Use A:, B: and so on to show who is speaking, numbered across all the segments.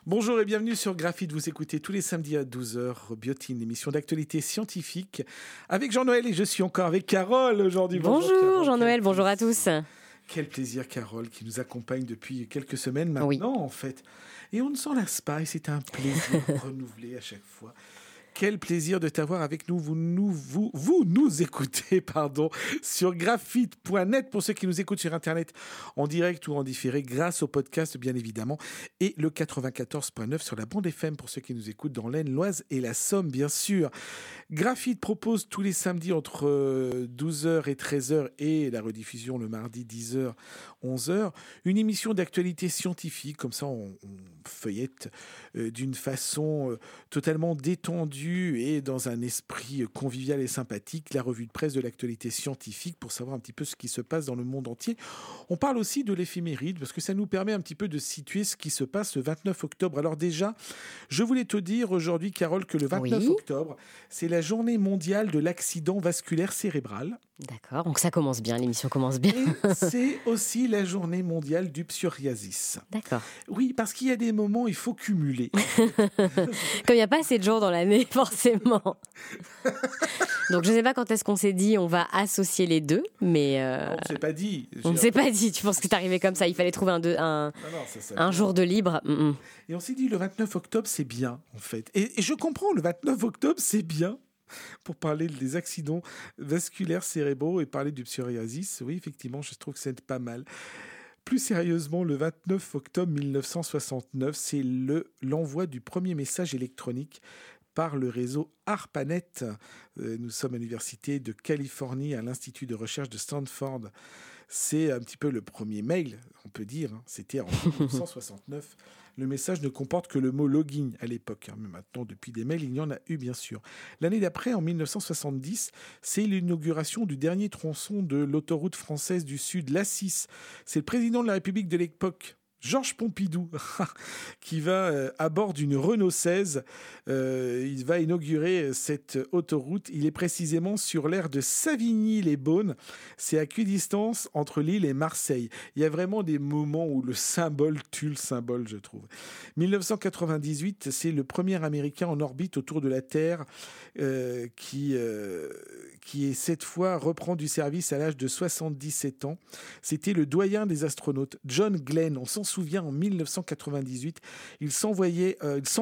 A: Bonjour et bienvenue sur Graphite. Vous écoutez tous les samedis à 12h Biotine, l'émission d'actualité scientifique avec Jean-Noël et je suis encore avec Carole aujourd'hui.
B: Bonjour
A: Carole,
B: Jean-Noël, bonjour à tous.
A: Quel plaisir Carole qui nous accompagne depuis quelques semaines maintenant en fait. Et on ne s'en lasse pas et c'est un plaisir renouvelé à chaque fois. Quel plaisir de t'avoir avec nous. Vous nous écoutez sur graphite.net pour ceux qui nous écoutent sur Internet en direct ou en différé grâce au podcast bien évidemment et le 94.9 sur la bande FM pour ceux qui nous écoutent dans l'Aisne, l'Oise et la Somme bien sûr. Graphite propose tous les samedis entre 12h et 13h et la rediffusion le mardi 10h, 11h une émission d'actualité scientifique. Comme ça on feuillette d'une façon totalement détendue et dans un esprit convivial et sympathique la revue de presse de l'actualité scientifique pour savoir un petit peu ce qui se passe dans le monde entier. On parle aussi de l'éphéméride parce que ça nous permet un petit peu de situer ce qui se passe le 29 octobre. Alors déjà, je voulais te dire aujourd'hui, Carole, que le 29 octobre, c'est la journée mondiale de l'accident vasculaire cérébral.
B: D'accord, donc ça commence bien, l'émission commence bien.
A: Et c'est aussi la journée mondiale du psoriasis.
B: D'accord.
A: Oui, parce qu'il y a des moments, il faut cumuler.
B: Comme il n'y a pas assez de jours dans l'année, forcément. Donc je ne sais pas quand est-ce qu'on s'est dit on va associer les deux, mais...
A: On ne s'est pas dit.
B: On ne s'est pas dit, tu penses que c'est arrivé comme ça, il fallait trouver un jour de libre.
A: Et on s'est dit le 29 octobre, c'est bien, en fait. Et je comprends, le 29 octobre, c'est bien. Pour parler des accidents vasculaires cérébraux et parler du psoriasis, oui, effectivement, je trouve que c'est pas mal. Plus sérieusement, le 29 octobre 1969, c'est l'envoi du premier message électronique par le réseau ARPANET. Nous sommes à l'Université de Californie, à l'Institut de recherche de Stanford. C'est un petit peu le premier mail, on peut dire. C'était en 1969. Le message ne comporte que le mot login à l'époque. Mais maintenant, depuis des mails, il y en a eu, bien sûr. L'année d'après, en 1970, c'est l'inauguration du dernier tronçon de l'autoroute française du Sud, l'A6. C'est le président de la République de l'époque, Georges Pompidou, qui va à bord d'une Renault 16. Il va inaugurer cette autoroute. Il est précisément sur l'aire de Savigny-les-Beaunes. C'est à équidistance entre Lille et Marseille. Il y a vraiment des moments où le symbole tue le symbole, je trouve. 1998, c'est le premier Américain en orbite autour de la Terre qui est cette fois reprend du service à l'âge de 77 ans. C'était le doyen des astronautes, John Glenn. On s'en souvient, en 1998, il s'envolait.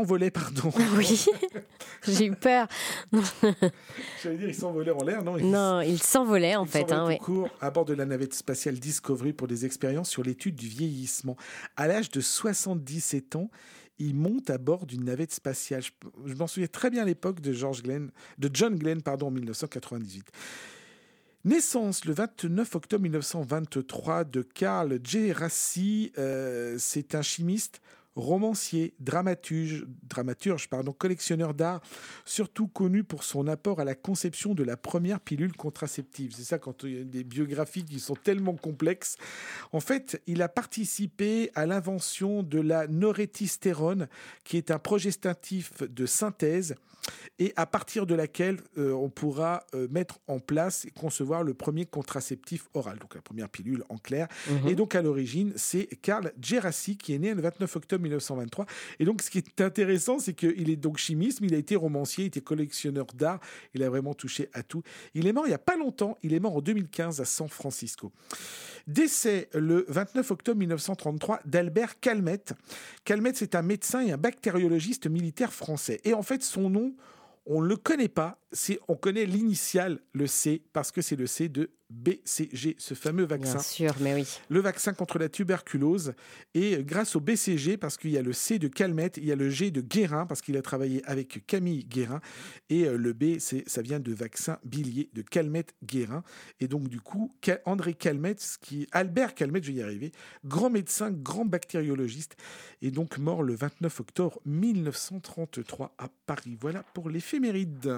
B: Oui, j'ai eu peur.
A: J'allais dire, il s'envolait en l'air, non?
B: Non, il s'envolait en fait.
A: Tout court à bord de la navette spatiale Discovery pour des expériences sur l'étude du vieillissement. À l'âge de 77 ans, il monte à bord d'une navette spatiale. Je m'en souviens très bien à l'époque de John Glenn, en 1998. Naissance le 29 octobre 1923 de Carl Djerassi. C'est un chimiste, romancier, dramaturge, collectionneur d'art, surtout connu pour son apport à la conception de la première pilule contraceptive. C'est ça, quand il y a des biographies qui sont tellement complexes. En fait, il a participé à l'invention de la norethistérone, qui est un progestatif de synthèse, et à partir de laquelle on pourra mettre en place et concevoir le premier contraceptif oral, donc la première pilule en clair. Et donc à l'origine, c'est Carl Djerassi qui est né le 29 octobre 1923. Et donc ce qui est intéressant, c'est qu'il est donc chimiste, mais il a été romancier, il était collectionneur d'art, il a vraiment touché à tout. Il est mort il n'y a pas longtemps, il est mort en 2015 à San Francisco. Décès le 29 octobre 1933 d'Albert Calmette. Calmette, c'est un médecin et un bactériologiste militaire français. Et en fait, son nom, on ne le connaît pas. On connaît l'initiale, le C, parce que c'est le C de BCG, ce fameux vaccin.
B: Bien sûr, mais oui.
A: Le vaccin contre la tuberculose. Et grâce au BCG, parce qu'il y a le C de Calmette, il y a le G de Guérin, parce qu'il a travaillé avec Camille Guérin. Et le B, ça vient de vaccin bilier de Calmette-Guérin. Et donc, du coup, André Calmette, Albert Calmette, je vais y arriver, grand médecin, grand bactériologiste, est donc mort le 29 octobre 1933 à Paris. Voilà pour l'éphéméride.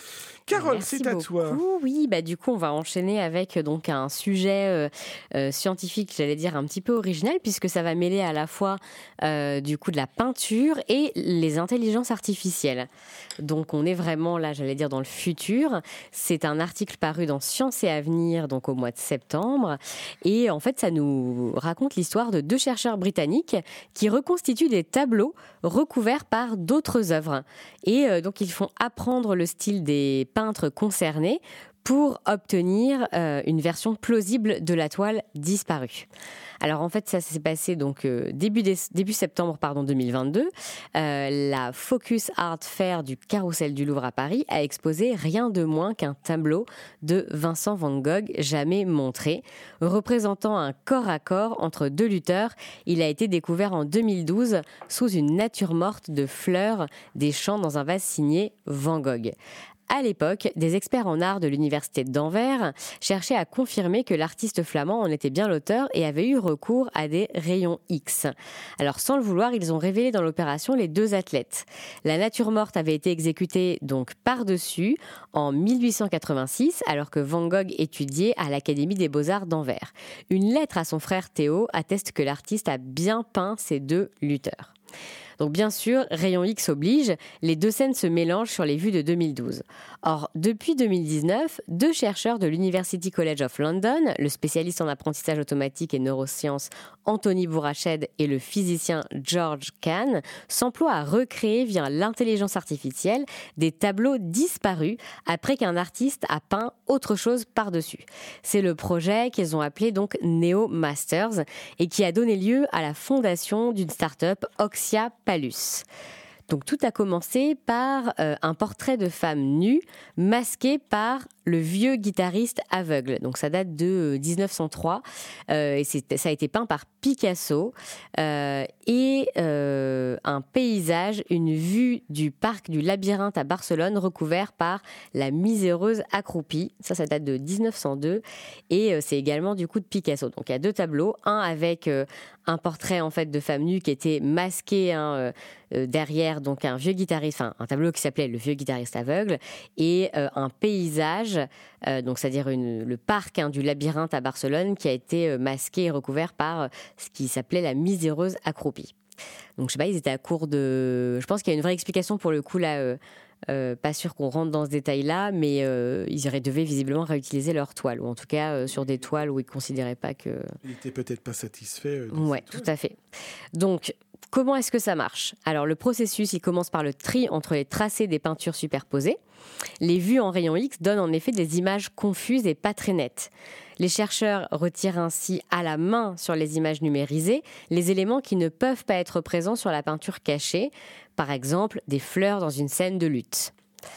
A: Carole,
B: Merci
A: c'est à
B: beaucoup.
A: toi.
B: Oui, du coup, on va enchaîner avec donc un sujet scientifique, j'allais dire un petit peu original, puisque ça va mêler à la fois du coup de la peinture et les intelligences artificielles. Donc, on est vraiment là, j'allais dire dans le futur. C'est un article paru dans Science et Avenir, donc au mois de septembre, et en fait, ça nous raconte l'histoire de 2 chercheurs britanniques qui reconstituent des tableaux recouverts par d'autres œuvres. Et donc, ils font apprendre le style des peintres concernés pour obtenir une version plausible de la toile disparue. Alors en fait, ça s'est passé donc début septembre 2022. La Focus Art Fair du Carrousel du Louvre à Paris a exposé rien de moins qu'un tableau de Vincent van Gogh jamais montré, représentant un corps à corps entre 2 lutteurs. Il a été découvert en 2012 sous une nature morte de fleurs des champs dans un vase signé Van Gogh. À l'époque, des experts en art de l'université d'Anvers cherchaient à confirmer que l'artiste flamand en était bien l'auteur et avait eu recours à des rayons X. Alors sans le vouloir, ils ont révélé dans l'opération les 2 athlètes. La nature morte avait été exécutée donc par-dessus en 1886 alors que Van Gogh étudiait à l'Académie des Beaux-Arts d'Anvers. Une lettre à son frère Théo atteste que l'artiste a bien peint ces 2 lutteurs. Donc bien sûr, rayon X oblige, les 2 scènes se mélangent sur les vues de 2012. Or, depuis 2019, 2 chercheurs de l'University College of London, le spécialiste en apprentissage automatique et neurosciences Anthony Bourrached et le physicien George Kahn, s'emploient à recréer via l'intelligence artificielle des tableaux disparus après qu'un artiste a peint autre chose par-dessus. C'est le projet qu'ils ont appelé donc Neo Masters et qui a donné lieu à la fondation d'une start-up Oxia Palus. Donc tout a commencé par un portrait de femme nue masqué par le vieux guitariste aveugle. Donc ça date de 1903 et ça a été peint par Picasso et un paysage, une vue du parc du Labyrinthe à Barcelone recouvert par la miséreuse accroupie. Ça date de 1902 et c'est également du coup de Picasso. Donc il y a 2 tableaux, un avec un portrait en fait de femme nue qui était masqué derrière donc un vieux guitariste, enfin un tableau qui s'appelait Le vieux guitariste aveugle et un paysage, donc c'est-à-dire le parc du Labyrinthe à Barcelone qui a été masqué et recouvert par ce qui s'appelait la miséreuse accroupie. Donc je sais pas, ils étaient à court de... Je pense qu'il y a une vraie explication pour le coup là. Pas sûr qu'on rentre dans ce détail-là, mais ils devaient visiblement réutiliser leur toile, ou en tout cas sur des toiles où ils ne considéraient pas que...
A: Ils n'étaient peut-être pas satisfaits.
B: Ouais, tout à fait. Donc, comment est-ce que ça marche ? Alors, le processus, il commence par le tri entre les tracés des peintures superposées. Les vues en rayon X donnent en effet des images confuses et pas très nettes. Les chercheurs retirent ainsi à la main sur les images numérisées les éléments qui ne peuvent pas être présents sur la peinture cachée, par exemple des fleurs dans une scène de lutte.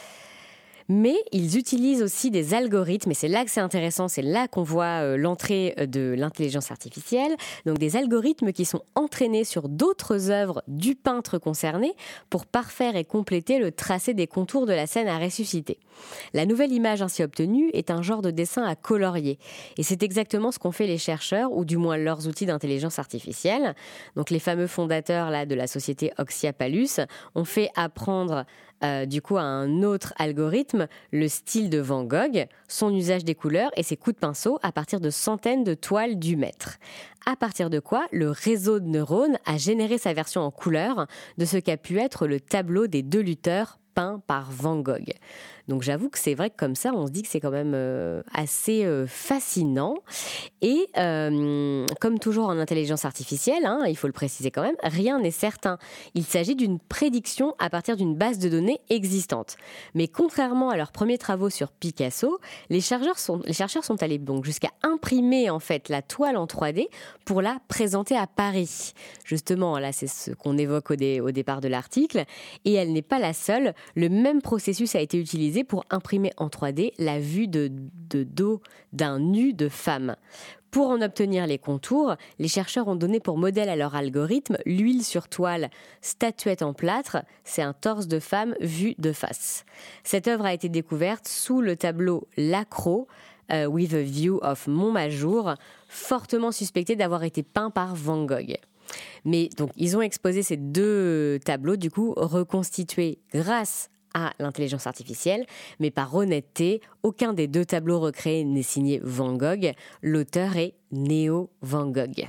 B: Mais ils utilisent aussi des algorithmes, et c'est là que c'est intéressant, c'est là qu'on voit l'entrée de l'intelligence artificielle, donc des algorithmes qui sont entraînés sur d'autres œuvres du peintre concerné pour parfaire et compléter le tracé des contours de la scène à ressusciter. La nouvelle image ainsi obtenue est un genre de dessin à colorier, et c'est exactement ce qu'ont fait les chercheurs, ou du moins leurs outils d'intelligence artificielle. Donc les fameux fondateurs là, de la société Oxia Palus ont fait apprendre du coup à un autre algorithme le style de Van Gogh, son usage des couleurs et ses coups de pinceau à partir de centaines de toiles du maître. À partir de quoi, le réseau de neurones a généré sa version en couleur de ce qu'a pu être le tableau des 2 lutteurs peint par Van Gogh. Donc j'avoue que c'est vrai que comme ça, on se dit que c'est quand même assez fascinant. Et comme toujours en intelligence artificielle, il faut le préciser quand même, rien n'est certain. Il s'agit d'une prédiction à partir d'une base de données existante. Mais contrairement à leurs premiers travaux sur Picasso, les chercheurs sont allés donc jusqu'à imprimer en fait la toile en 3D pour la présenter à Paris. Justement, là c'est ce qu'on évoque au départ de l'article. Et elle n'est pas la seule. Le même processus a été utilisé pour imprimer en 3D la vue de dos d'un nu de femme. Pour en obtenir les contours, les chercheurs ont donné pour modèle à leur algorithme l'huile sur toile statuette en plâtre, c'est un torse de femme vu de face. Cette œuvre a été découverte sous le tableau Lacroix, With a View of Montmajour, fortement suspecté d'avoir été peint par Van Gogh. Mais donc, ils ont exposé ces 2 tableaux, du coup, reconstitués grâce à l'intelligence artificielle, mais par honnêteté, aucun des 2 tableaux recréés n'est signé Van Gogh. L'auteur est Néo Van Gogh.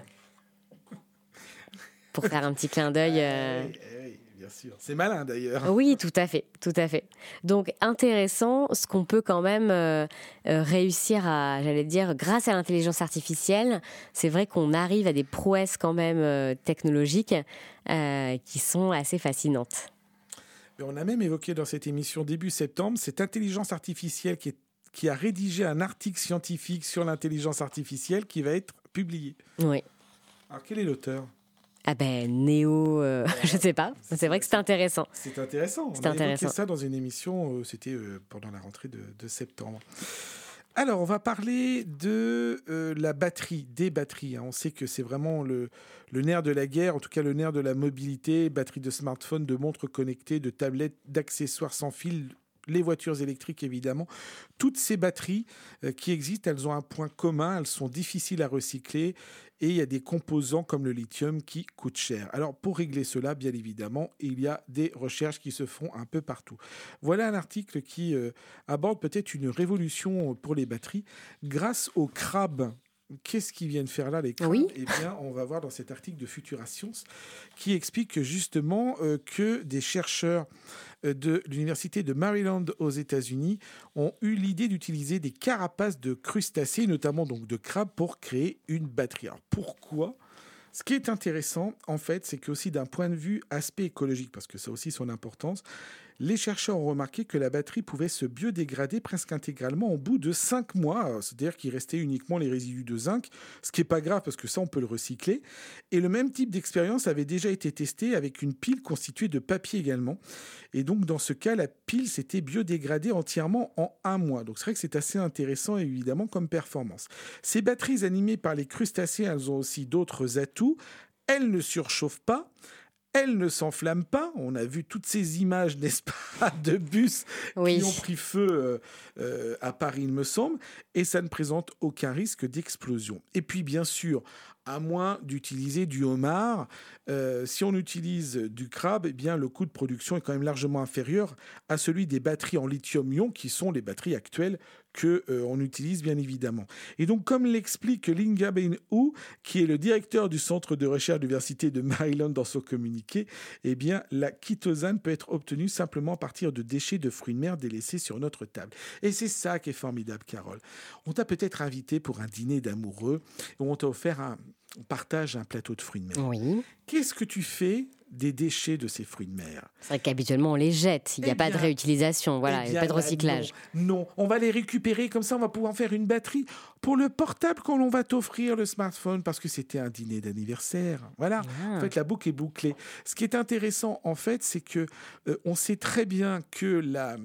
B: Pour faire un petit clin d'œil.
A: Oui, bien sûr. C'est malin d'ailleurs.
B: Oui, tout à fait, tout à fait. Donc intéressant, ce qu'on peut quand même réussir à, j'allais dire, grâce à l'intelligence artificielle, c'est vrai qu'on arrive à des prouesses quand même technologiques qui sont assez fascinantes.
A: On a même évoqué dans cette émission début septembre cette intelligence artificielle qui a rédigé un article scientifique sur l'intelligence artificielle qui va être publié.
B: Oui.
A: Alors quel est l'auteur ?
B: Ah ben Néo, je ne sais pas. C'est vrai que c'est intéressant.
A: C'est intéressant. On a évoqué ça dans une émission, c'était pendant la rentrée de septembre. Alors, on va parler de la batterie, des batteries. On sait que c'est vraiment le nerf de la guerre, en tout cas le nerf de la mobilité, batterie de smartphone, de montres connectées, de tablettes, d'accessoires sans fil, les voitures électriques évidemment. Toutes ces batteries qui existent, elles ont un point commun, elles sont difficiles à recycler et il y a des composants comme le lithium qui coûtent cher. Alors pour régler cela, bien évidemment, il y a des recherches qui se font un peu partout. Voilà un article qui aborde peut-être une révolution pour les batteries grâce aux crabes. Qu'est-ce qu'ils viennent faire là, les crabes ?
B: Oui.
A: Eh bien, on va voir dans cet article de Futura Science qui explique que justement que des chercheurs de l'université de Maryland aux États-Unis ont eu l'idée d'utiliser des carapaces de crustacés, notamment donc de crabes, pour créer une batterie. Alors pourquoi ? Ce qui est intéressant, en fait, c'est qu'aussi d'un point de vue aspect écologique, parce que ça a aussi son importance, les chercheurs ont remarqué que la batterie pouvait se biodégrader presque intégralement au bout de 5 mois. C'est-à-dire qu'il restait uniquement les résidus de zinc, ce qui n'est pas grave parce que ça, on peut le recycler. Et le même type d'expérience avait déjà été testé avec une pile constituée de papier également. Et donc, dans ce cas, la pile s'était biodégradée entièrement en 1 mois. Donc, c'est vrai que c'est assez intéressant, évidemment, comme performance. Ces batteries animées par les crustacés, elles ont aussi d'autres atouts. Elles ne surchauffent pas. Elle ne s'enflamme pas. On a vu toutes ces images, n'est-ce pas, de bus qui ont pris feu à Paris, il me semble, et ça ne présente aucun risque d'explosion. Et puis, bien sûr, à moins d'utiliser du homard, si on utilise du crabe, eh bien, le coût de production est quand même largement inférieur à celui des batteries en lithium-ion, qui sont les batteries actuelles qu'on utilise bien évidemment. Et donc, comme l'explique Linga Ben-Hu, qui est le directeur du centre de recherche de l'université de Maryland dans son communiqué, eh bien, la chitosane peut être obtenue simplement à partir de déchets de fruits de mer délaissés sur notre table. Et c'est ça qui est formidable, Carole. On t'a peut-être invité pour un dîner d'amoureux où on t'a offert on partage un plateau de fruits de mer.
B: Oui.
A: Qu'est-ce que tu fais des déchets de ces fruits de mer?
B: C'est vrai qu'habituellement on les jette, il n'y a pas de réutilisation, voilà, il n'y a pas de recyclage.
A: Non, on va les récupérer, comme ça on va pouvoir faire une batterie pour le portable qu'on va t'offrir, le smartphone, parce que c'était un dîner d'anniversaire. Voilà, en fait la boucle est bouclée. Ce qui est intéressant en fait, c'est que on sait très bien que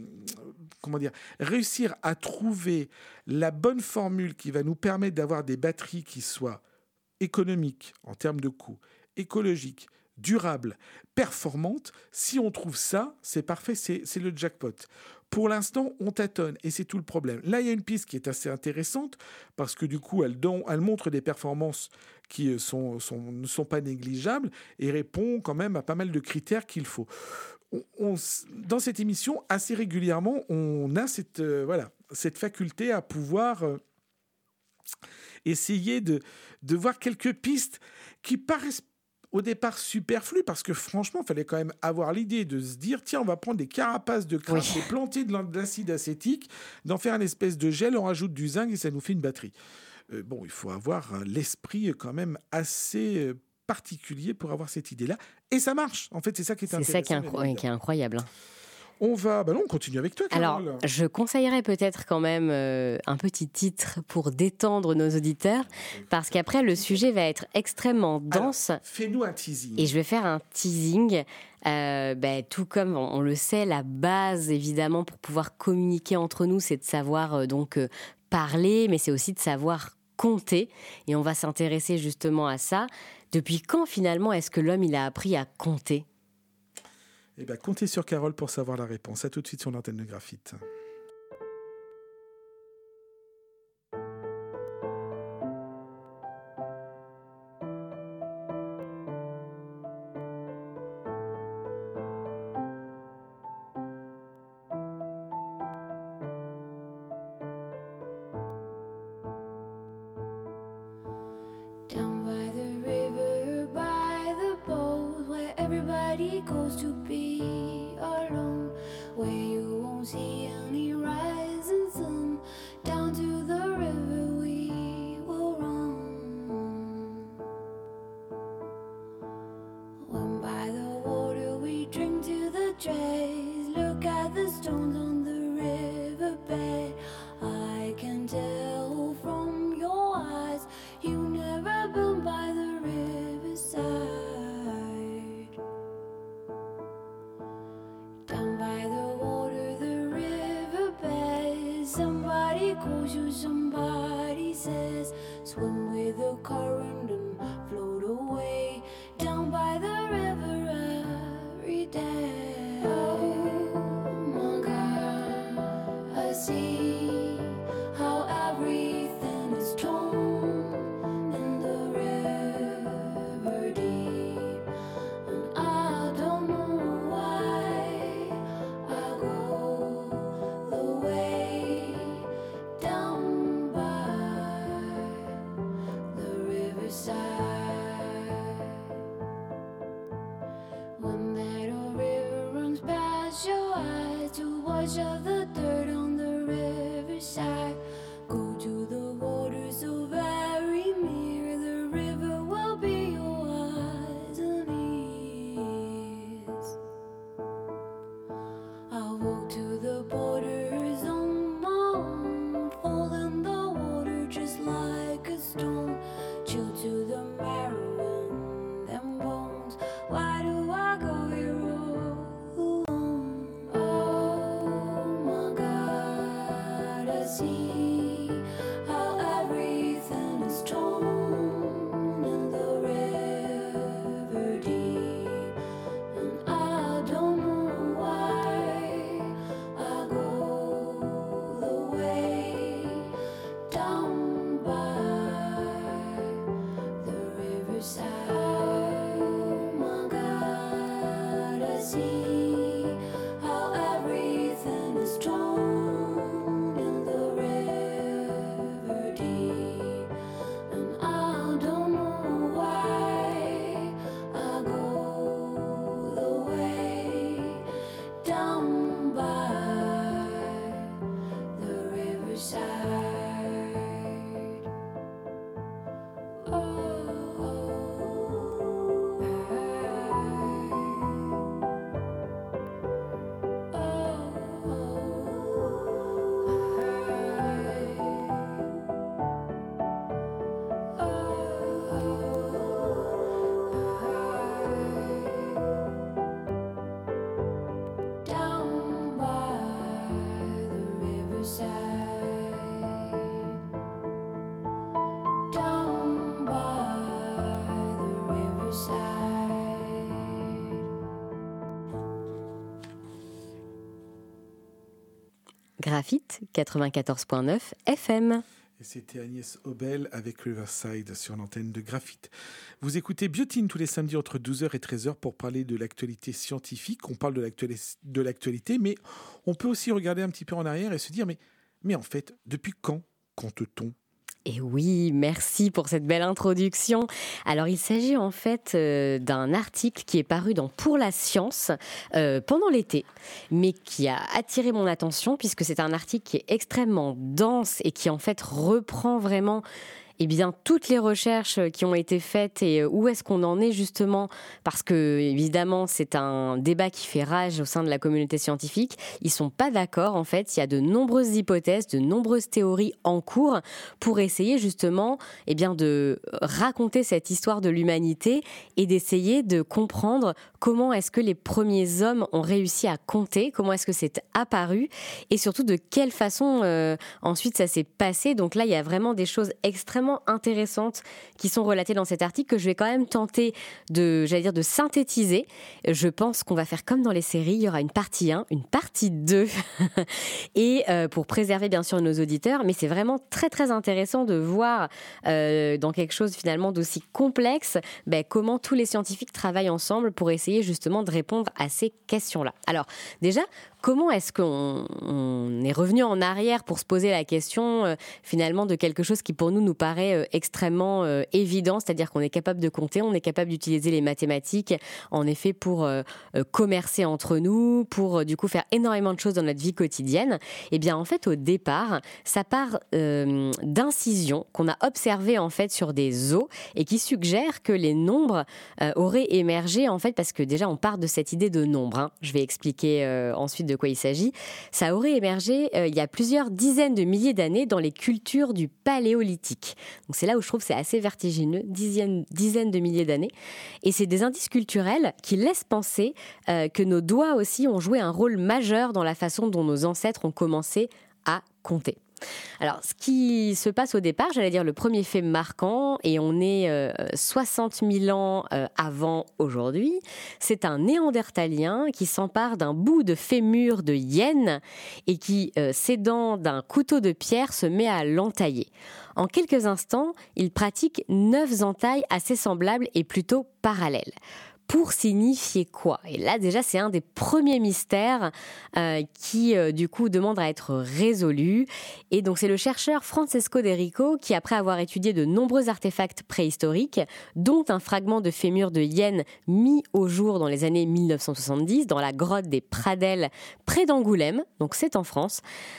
A: réussir à trouver la bonne formule qui va nous permettre d'avoir des batteries qui soient économiques en termes de coût, écologiques, durable, performante, si on trouve ça, c'est parfait, c'est le jackpot. Pour l'instant, on tâtonne et c'est tout le problème. Là, il y a une piste qui est assez intéressante parce que du coup, elle montre des performances qui ne sont pas négligeables et répond quand même à pas mal de critères qu'il faut. Dans cette émission, assez régulièrement, on a cette faculté à pouvoir essayer de voir quelques pistes qui paraissent au départ superflues, parce que franchement, il fallait quand même avoir l'idée de se dire, tiens, on va prendre des carapaces de crabe, les planter de l'acide acétique, d'en faire une espèce de gel, on rajoute du zinc et ça nous fait une batterie. Il faut avoir l'esprit quand même assez particulier pour avoir cette idée-là. Et ça marche. En fait, c'est ça qui est intéressant.
B: C'est ça qui est incroyable.
A: On continue avec toi, Carole.
B: Alors, je conseillerais peut-être quand même un petit titre pour détendre nos auditeurs, parce qu'après, le sujet va être extrêmement dense.
A: Alors, fais-nous un teasing.
B: Et je vais faire un teasing. Tout comme on le sait, la base, évidemment, pour pouvoir communiquer entre nous, c'est de savoir parler, mais c'est aussi de savoir compter. Et on va s'intéresser justement à ça. Depuis quand, finalement, est-ce que l'homme il a appris à compter ?
A: Comptez sur Carole pour savoir la réponse. À tout de suite sur l'antenne de Graphite.
C: somebody goes to be alone, where you won't see any rising sun. Down to the river we will run. When by the water we drink to the dregs, look at the stones on the riverbed. I can tell from your eyes you never been by the riverside. Down by the water, the riverbed, somebody calls you, somebody says, swim with the current and float away. Down by the river every day. Oh my God, I see how everything is torn in the river deep, and I don't know why I go the way down by the riverside. When that old river runs past your eyes to wash off the dirt on the riverside, go to the water so very near, the river will be your eyes and ears. I'll walk to the borders on my own, fall in the water just like a stone, chill to the marrow in them bones. Why do I go here all alone? Oh my God, I see how everything is torn in the river deep, and I don't know why I go the way down by the riverside. Oh my God, I see how everything is torn in the river deep, and I don't know why I go the way down by the riverside. Down by the riverside, down by the riverside.
B: Graphite 94.9 FM.
A: Et c'était Agnès Obel avec Riverside sur l'antenne de Graphite. Vous écoutez Biotine tous les samedis entre 12h et 13h pour parler de l'actualité scientifique. On parle de l'actualité, mais on peut aussi regarder un petit peu en arrière et se dire mais en fait, depuis quand compte-t-on ?
B: Et oui, merci pour cette belle introduction. Alors, il s'agit en fait d'un article qui est paru dans Pour la Science pendant l'été, mais qui a attiré mon attention puisque c'est un article qui est extrêmement dense et qui en fait reprend vraiment toutes les recherches qui ont été faites et où est-ce qu'on en est justement, parce que évidemment c'est un débat qui fait rage au sein de la communauté scientifique. Ils sont pas d'accord en fait. Il y a de nombreuses hypothèses, de nombreuses théories en cours pour essayer justement de raconter cette histoire de l'humanité et d'essayer de comprendre comment est-ce que les premiers hommes ont réussi à compter, comment est-ce que c'est apparu et surtout de quelle façon ensuite ça s'est passé. Donc là il y a vraiment des choses extrêmement intéressantes qui sont relatées dans cet article que je vais quand même tenter de synthétiser. Je pense qu'on va faire comme dans les séries, il y aura une partie 1, une partie 2 et pour préserver bien sûr nos auditeurs, mais c'est vraiment très très intéressant de voir dans quelque chose finalement d'aussi complexe comment tous les scientifiques travaillent ensemble pour essayer justement de répondre à ces questions-là. Alors déjà, comment est-ce qu'on est revenu en arrière pour se poser la question finalement de quelque chose qui pour nous paraît paraît extrêmement évident, c'est-à-dire qu'on est capable de compter, on est capable d'utiliser les mathématiques, en effet, pour commercer entre nous, pour du coup faire énormément de choses dans notre vie quotidienne. Eh bien, en fait, au départ, ça part d'incisions qu'on a observées en fait sur des os et qui suggèrent que les nombres auraient émergé en fait parce que déjà on part de cette idée de nombre. Hein. Je vais expliquer ensuite de quoi il s'agit. Ça aurait émergé il y a plusieurs dizaines de milliers d'années dans les cultures du Paléolithique. Donc c'est là où je trouve que c'est assez vertigineux, dizaines de milliers d'années. Et c'est des indices culturels qui laissent penser que nos doigts aussi ont joué un rôle majeur dans la façon dont nos ancêtres ont commencé à compter. Alors, ce qui se passe au départ, j'allais dire le premier fait marquant, et on est 60 000 ans avant aujourd'hui, c'est un néandertalien qui s'empare d'un bout de fémur de hyène et qui, s'aidant d'un couteau de pierre, se met à l'entailler. En quelques instants, il pratique 9 entailles assez semblables et plutôt parallèles. Pour signifier quoi ? Et là, déjà, c'est un des premiers mystères qui, du coup, demande à être résolu. Et donc, c'est le chercheur Francesco De Rico qui, après avoir étudié de nombreux artefacts préhistoriques, dont un fragment de fémur de hyène mis au jour dans les années 1970 dans la grotte des Pradelles près d'Angoulême, donc c'est en France,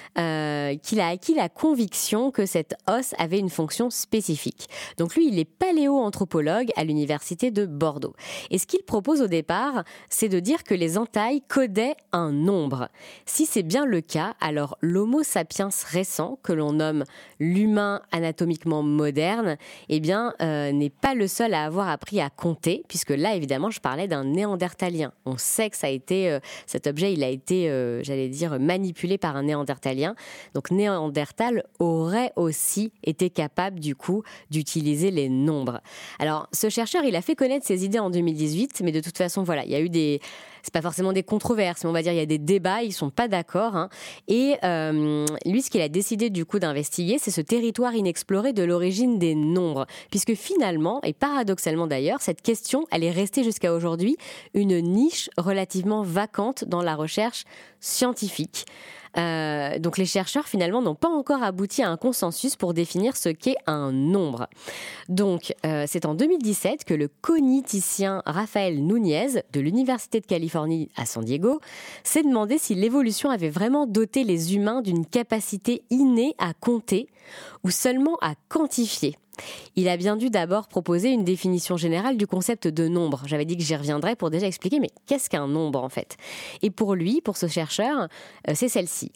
B: qu'il a acquis la conviction que cet os avait une fonction spécifique. Donc lui, il est paléoanthropologue à l'université de Bordeaux. Et ce qu'il propose au départ, c'est de dire que les entailles codaient un nombre. Si c'est bien le cas, alors l'Homo sapiens récent, que l'on nomme l'humain anatomiquement moderne, eh bien, n'est pas le seul à avoir appris à compter, puisque là, évidemment, je parlais d'un néandertalien. On sait que ça a été, cet objet, il a été, j'allais dire, manipulé par un néandertalien. Donc, Néandertal aurait aussi été capable, du coup, d'utiliser les nombres. Alors, ce chercheur, il a fait connaître ses idées en 2018, mais de toute façon, voilà, il y a eu des... C'est pas forcément des controverses, mais on va dire il y a des débats, ils sont pas d'accord. Hein. Et lui, ce qu'il a décidé du coup d'investiguer, c'est ce territoire inexploré de l'origine des nombres. Puisque finalement, et paradoxalement d'ailleurs, cette question, elle est restée jusqu'à aujourd'hui une niche relativement vacante dans la recherche scientifique. Donc les chercheurs finalement n'ont pas encore abouti à un consensus pour définir ce qu'est un nombre. Donc c'est en 2017 que le cogniticien Rafael Núñez de l'Université de Californie à San Diego s'est demandé si l'évolution avait vraiment doté les humains d'une capacité innée à compter ou seulement à quantifier. Il a bien dû d'abord proposer une définition générale du concept de nombre. J'avais dit que j'y reviendrais pour déjà expliquer, mais qu'est-ce qu'un nombre en fait ? Et pour lui, pour ce chercheur, c'est celle-ci.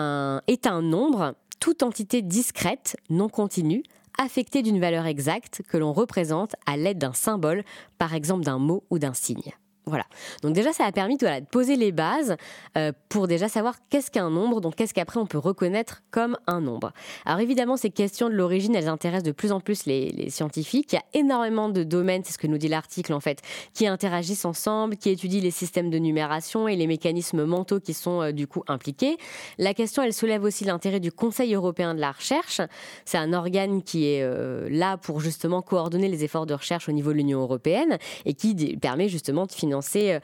B: Est un nombre, toute entité discrète, non continue, affectée d'une valeur exacte que l'on représente à l'aide d'un symbole, par exemple d'un mot ou d'un signe. Voilà. Donc déjà, ça a permis de poser les bases pour déjà savoir qu'est-ce qu'un nombre, donc qu'est-ce qu'après on peut reconnaître comme un nombre. Alors évidemment, ces questions de l'origine, elles intéressent de plus en plus les scientifiques. Il y a énormément de domaines, c'est ce que nous dit l'article en fait, qui interagissent ensemble, qui étudient les systèmes de numération et les mécanismes mentaux qui sont du coup impliqués. La question, elle soulève aussi l'intérêt du Conseil européen de la recherche. C'est un organe qui est là pour justement coordonner les efforts de recherche au niveau de l'Union européenne et qui permet justement de financer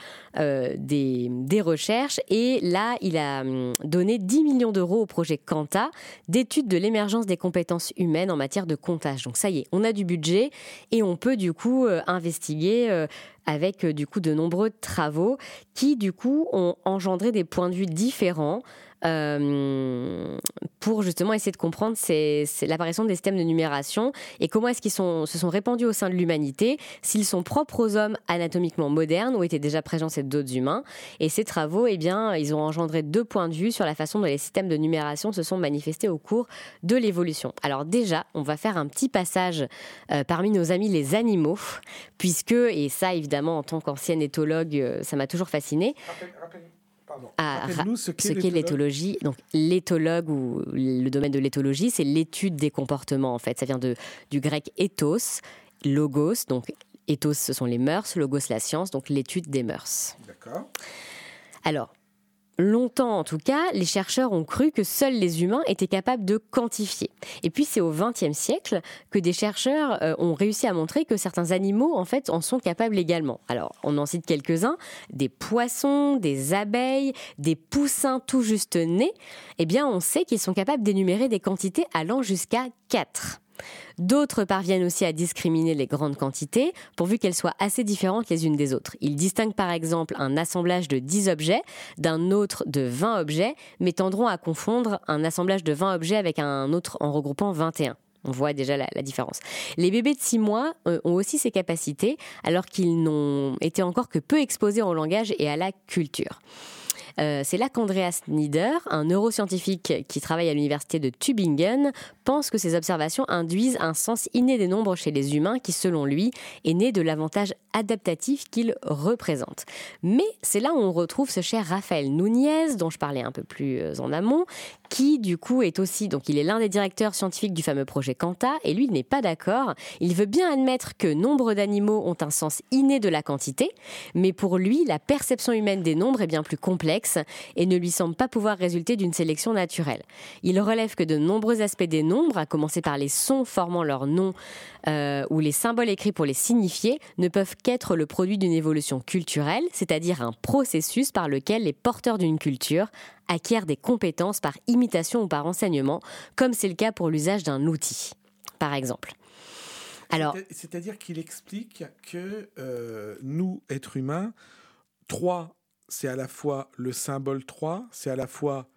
B: des recherches. Et là, il a donné 10 millions d'euros au projet Quanta d'étude de l'émergence des compétences humaines en matière de comptage. Donc ça y est, on a du budget et on peut du coup investiguer avec du coup de nombreux travaux qui du coup ont engendré des points de vue différents pour justement essayer de comprendre c'est l'apparition des systèmes de numération et comment est-ce qu'ils se sont répandus au sein de l'humanité, s'ils sont propres aux hommes anatomiquement modernes ou étaient déjà présents chez d'autres humains. Et ces travaux, eh bien, ils ont engendré 2 points de vue sur la façon dont les systèmes de numération se sont manifestés au cours de l'évolution. Alors déjà, on va faire un petit passage parmi nos amis les animaux, puisque, et ça évidemment en tant qu'ancienne éthologue, ça m'a toujours fascinée.
A: Rappelle-nous ce
B: qu'est l'éthologie. Donc, l'éthologue ou le domaine de l'éthologie, c'est l'étude des comportements, en fait. Ça vient du grec ethos, logos. Donc, ethos, ce sont les mœurs, logos, la science, donc l'étude des mœurs.
A: D'accord.
B: Alors, longtemps, en tout cas, les chercheurs ont cru que seuls les humains étaient capables de quantifier. Et puis, c'est au XXe siècle que des chercheurs ont réussi à montrer que certains animaux, en fait, en sont capables également. Alors, on en cite quelques-uns. Des poissons, des abeilles, des poussins tout juste nés. Eh bien, on sait qu'ils sont capables d'énumérer des quantités allant jusqu'à 4. D'autres parviennent aussi à discriminer les grandes quantités, pourvu qu'elles soient assez différentes les unes des autres. Ils distinguent par exemple un assemblage de 10 objets d'un autre de 20 objets, mais tendront à confondre un assemblage de 20 objets avec un autre en regroupant 21. On voit déjà la différence. Les bébés de 6 mois ont aussi ces capacités, alors qu'ils n'ont été encore que peu exposés au langage et à la culture. C'est là qu'Andreas Nieder, un neuroscientifique qui travaille à l'université de Tübingen, pense que ces observations induisent un sens inné des nombres chez les humains qui, selon lui, est né de l'avantage adaptatif qu'ils représentent. Mais c'est là où on retrouve ce cher Rafael Núñez, dont je parlais un peu plus en amont, qui du coup est aussi, donc il est l'un des directeurs scientifiques du fameux projet Quanta, et lui il n'est pas d'accord. Il veut bien admettre que nombre d'animaux ont un sens inné de la quantité, mais pour lui la perception humaine des nombres est bien plus complexe et ne lui semble pas pouvoir résulter d'une sélection naturelle. Il relève que de nombreux aspects des nombres, à commencer par les sons formant leur nom ou les symboles écrits pour les signifier, ne peuvent qu'être le produit d'une évolution culturelle, c'est-à-dire un processus par lequel les porteurs d'une culture acquièrent des compétences par imitation ou par enseignement, comme c'est le cas pour l'usage d'un outil, par exemple.
A: Alors, c'est-à-dire qu'il explique que nous, êtres humains, 3, c'est à la fois le symbole 3, c'est à la fois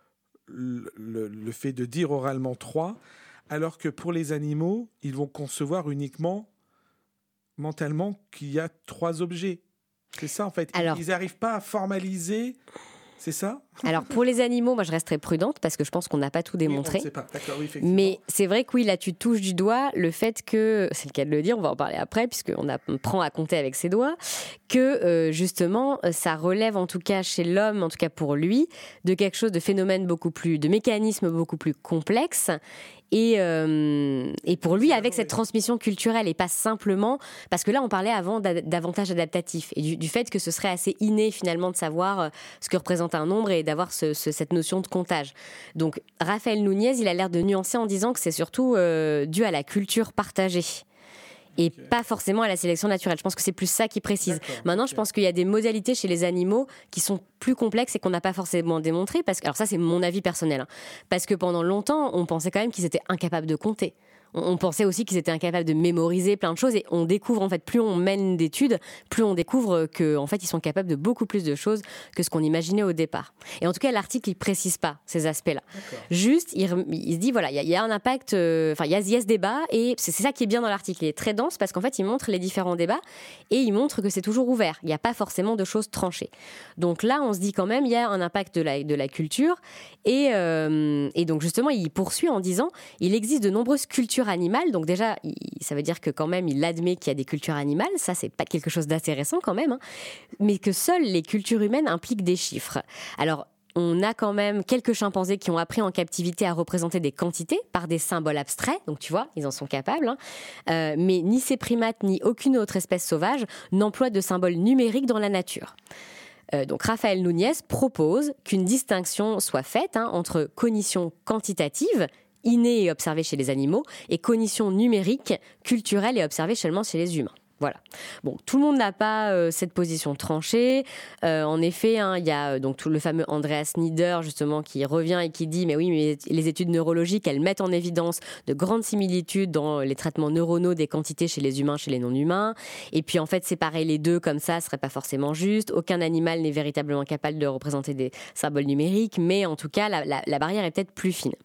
A: le fait de dire oralement 3, alors que pour les animaux, ils vont concevoir uniquement mentalement qu'il y a 3 objets. C'est ça en fait. Ils n'arrivent pas à formaliser. C'est ça ?
B: Alors pour les animaux, moi je resterai prudente parce que je pense qu'on n'a pas tout démontré.
A: Oui, on ne sait pas. D'accord, oui, effectivement.
B: Mais c'est vrai que oui, là tu touches du doigt le fait que, c'est le cas de le dire, on va en parler après puisqu'on apprend à compter avec ses doigts, que justement ça relève en tout cas chez l'homme, en tout cas pour lui, de quelque chose de phénomène de mécanismes beaucoup plus complexes. Et pour lui, avec cette transmission culturelle et pas simplement, parce que là on parlait avant d'avantages adaptatifs et du fait que ce serait assez inné finalement de savoir ce que représente un nombre et d'avoir cette notion de comptage. Donc Rafael Núñez, il a l'air de nuancer en disant que c'est surtout dû à la culture partagée. Et pas forcément à la sélection naturelle. Je pense que c'est plus ça qui précise. Maintenant, je pense qu'il y a des modalités chez les animaux qui sont plus complexes et qu'on n'a pas forcément démontrées. Alors ça, c'est mon avis personnel. Parce que pendant longtemps, on pensait quand même qu'ils étaient incapables de compter. On pensait aussi qu'ils étaient incapables de mémoriser plein de choses. Et on découvre, en fait, plus on mène d'études, plus on découvre qu'en fait, ils sont capables de beaucoup plus de choses que ce qu'on imaginait au départ. Et en tout cas, l'article, il précise pas ces aspects-là. D'accord. Juste, il se dit, voilà, il y a un impact, il y a ce débat, et c'est ça qui est bien dans l'article. Il est très dense parce qu'en fait, il montre les différents débats et il montre que c'est toujours ouvert. Il n'y a pas forcément de choses tranchées. Donc là, on se dit quand même, il y a un impact de la culture. Et donc, justement, il poursuit en disant, il existe de nombreuses cultures animales, donc déjà ça veut dire que quand même il admet qu'il y a des cultures animales, ça c'est pas quelque chose d'intéressant quand même, hein, mais que seules les cultures humaines impliquent des chiffres. Alors on a quand même quelques chimpanzés qui ont appris en captivité à représenter des quantités par des symboles abstraits, donc tu vois, ils en sont capables, hein. Mais ni ces primates ni aucune autre espèce sauvage n'emploie de symboles numériques dans la nature. Donc Rafael Núñez propose qu'une distinction soit faite entre cognition quantitative, innée et observée chez les animaux, et cognition numérique, culturelle et observée seulement chez les humains. Voilà. Bon, tout le monde n'a pas cette position tranchée. En effet, il y a donc tout le fameux Andreas Nieder justement qui revient et qui dit mais oui, mais les études neurologiques, elles mettent en évidence de grandes similitudes dans les traitements neuronaux des quantités chez les humains, chez les non-humains. Et puis en fait, séparer les deux comme ça serait pas forcément juste. Aucun animal n'est véritablement capable de représenter des symboles numériques, mais en tout cas, la barrière est peut-être plus fine.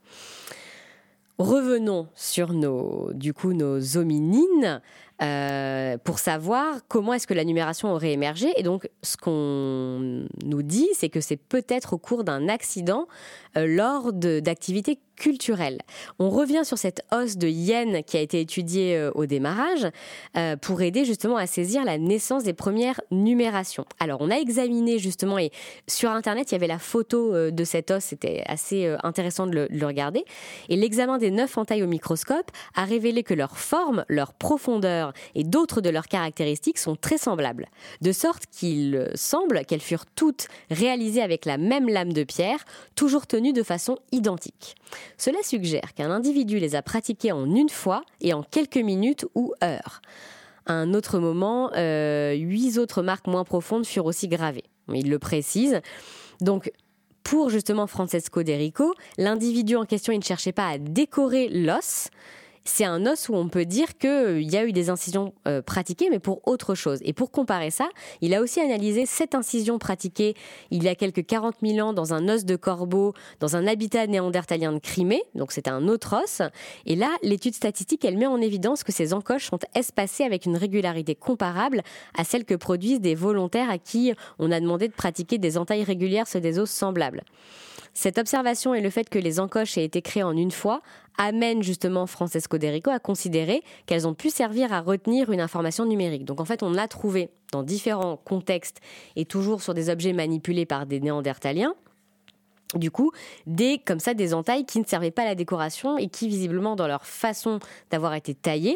B: Revenons sur nos hominines pour savoir comment est-ce que la numération aurait émergé. Et donc, ce qu'on nous dit, c'est que c'est peut-être au cours d'un accident lors d'activités culturelles. On revient sur cette os de hyène qui a été étudiée au démarrage pour aider justement à saisir la naissance des premières numérations. Alors, on a examiné justement, et sur Internet, il y avait la photo de cet os, c'était assez intéressant de le regarder. Et l'examen des 9 entailles au microscope a révélé que leur forme, leur profondeur et d'autres de leurs caractéristiques sont très semblables. De sorte qu'il semble qu'elles furent toutes réalisées avec la même lame de pierre, toujours tenues de façon identique. Cela suggère qu'un individu les a pratiquées en une fois et en quelques minutes ou heures. À un autre moment, 8 autres marques moins profondes furent aussi gravées. Il le précise. Donc, pour justement Francesco De Rico, l'individu en question, il ne cherchait pas à décorer l'os, c'est un os où on peut dire qu'il y a eu des incisions pratiquées, mais pour autre chose. Et pour comparer ça, il a aussi analysé 7 incisions pratiquées il y a quelques 40 000 ans dans un os de corbeau, dans un habitat néandertalien de Crimée, donc c'est un autre os. Et là, l'étude statistique, elle met en évidence que ces encoches sont espacées avec une régularité comparable à celle que produisent des volontaires à qui on a demandé de pratiquer des entailles régulières sur des os semblables. Cette observation et le fait que les encoches aient été créées en une fois amènent justement Francesco De Rico à considérer qu'elles ont pu servir à retenir une information numérique. Donc en fait, on a trouvé dans différents contextes et toujours sur des objets manipulés par des néandertaliens, du coup, des entailles qui ne servaient pas à la décoration et qui visiblement dans leur façon d'avoir été taillées,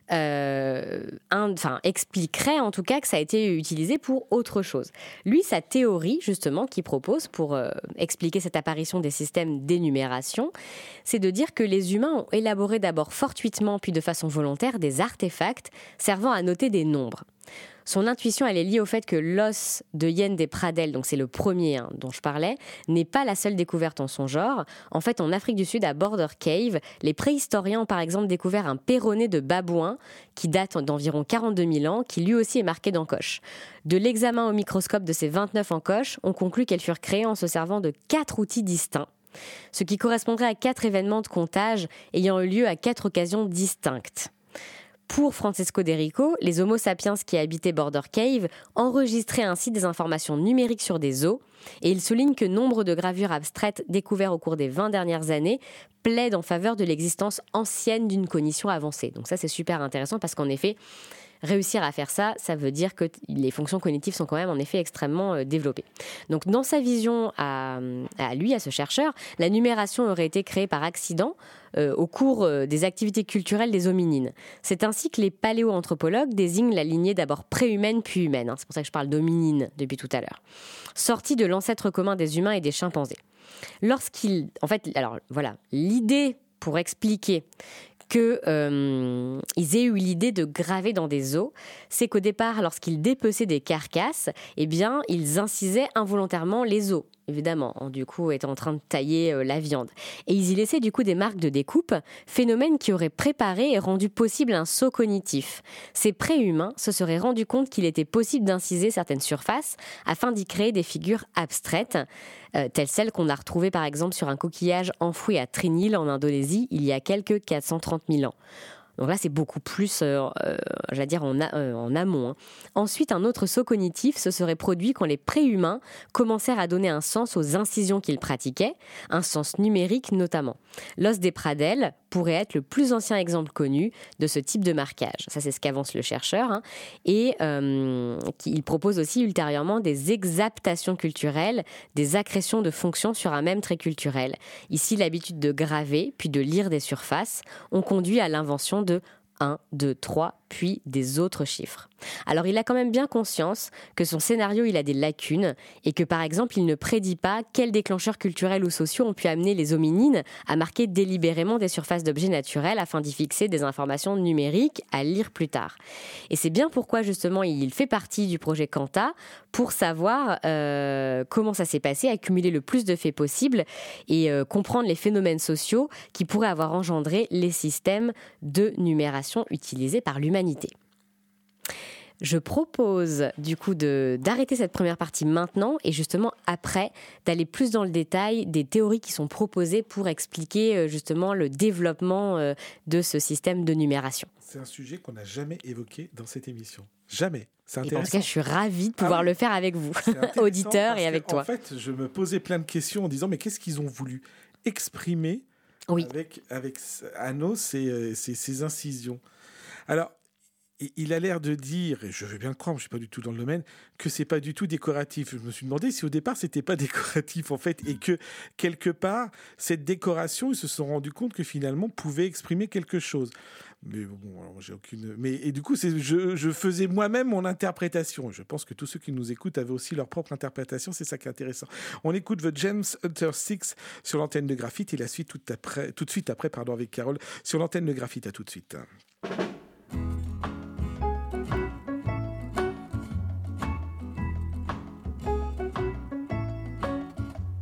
B: expliquerait en tout cas que ça a été utilisé pour autre chose. Lui, sa théorie justement qu'il propose pour expliquer cette apparition des systèmes d'énumération, c'est de dire que les humains ont élaboré d'abord fortuitement puis de façon volontaire des artefacts servant à noter des nombres. Son intuition, elle est liée au fait que l'os de hyène des Pradelles, donc c'est le premier dont je parlais, n'est pas la seule découverte en son genre. En fait, en Afrique du Sud, à Border Cave, les préhistoriens ont par exemple découvert un péroné de babouin qui date d'environ 42 000 ans, qui lui aussi est marqué d'encoches. De l'examen au microscope de ces 29 encoches, on conclut qu'elles furent créées en se servant de 4 outils distincts, ce qui correspondrait à 4 événements de comptage ayant eu lieu à 4 occasions distinctes. Pour Francesco De Rico, les Homo sapiens qui habitaient Border Cave enregistraient ainsi des informations numériques sur des os, et il souligne que nombre de gravures abstraites découvertes au cours des 20 dernières années plaident en faveur de l'existence ancienne d'une cognition avancée. Donc ça, c'est super intéressant parce qu'en effet, réussir à faire ça, ça veut dire que les fonctions cognitives sont quand même en effet extrêmement développées. Donc dans sa vision à lui, à ce chercheur, la numération aurait été créée par accident au cours des activités culturelles des hominines. C'est ainsi que les paléoanthropologues désignent la lignée d'abord préhumaine puis humaine. C'est pour ça que je parle d'hominines depuis tout à l'heure. Sortie de l'ancêtre commun des humains et des chimpanzés. L'idée pour expliquer qu'ils aient eu l'idée de graver dans des os, c'est qu'au départ, lorsqu'ils dépeçaient des carcasses, ils incisaient involontairement les os, évidemment, du coup, étant en train de tailler la viande. Et ils y laissaient du coup des marques de découpe, phénomène qui aurait préparé et rendu possible un saut cognitif. Ces préhumains se seraient rendus compte qu'il était possible d'inciser certaines surfaces afin d'y créer des figures abstraites, telles celles qu'on a retrouvées par exemple sur un coquillage enfoui à Trinil en Indonésie il y a quelques 430 000 ans. Donc là, c'est beaucoup plus, en amont. Ensuite, un autre saut cognitif se serait produit quand les préhumains commencèrent à donner un sens aux incisions qu'ils pratiquaient, un sens numérique notamment. L'os des Pradelles pourrait être le plus ancien exemple connu de ce type de marquage. Ça, c'est ce qu'avance le chercheur. Et il propose aussi ultérieurement des exaptations culturelles, des accrétions de fonctions sur un même trait culturel. Ici, l'habitude de graver, puis de lire des surfaces, ont conduit à l'invention de 1, 2, 3, puis des autres chiffres. Alors il a quand même bien conscience que son scénario il a des lacunes et que par exemple il ne prédit pas quels déclencheurs culturels ou sociaux ont pu amener les hominines à marquer délibérément des surfaces d'objets naturels afin d'y fixer des informations numériques à lire plus tard. Et c'est bien pourquoi justement il fait partie du projet Quanta pour savoir comment ça s'est passé, accumuler le plus de faits possible et comprendre les phénomènes sociaux qui pourraient avoir engendré les systèmes de numération utilisés par l'humanité. Je propose du coup d'arrêter cette première partie maintenant et justement après d'aller plus dans le détail des théories qui sont proposées pour expliquer justement le développement de ce système de numération.
A: C'est un sujet qu'on n'a jamais évoqué dans cette émission. Jamais. C'est
B: intéressant. En tout cas, je suis ravie de pouvoir le faire avec vous, auditeurs, et avec toi.
A: En fait, je me posais plein de questions en disant mais qu'est-ce qu'ils ont voulu exprimer avec Hanno ces incisions. Alors, il a l'air de dire, et je veux bien le croire, je ne suis pas du tout dans le domaine, que ce n'est pas du tout décoratif. Je me suis demandé si au départ, ce n'était pas décoratif, en fait, et que, quelque part, cette décoration, ils se sont rendus compte que finalement, pouvait exprimer quelque chose. Mais bon, alors, j'ai aucune... Et du coup, je faisais moi-même mon interprétation. Je pense que tous ceux qui nous écoutent avaient aussi leur propre interprétation. C'est ça qui est intéressant. On écoute The James Hunter 6 sur l'antenne de Graphite et la suite tout de suite après, avec Carole, sur l'antenne de Graphite. À tout de suite.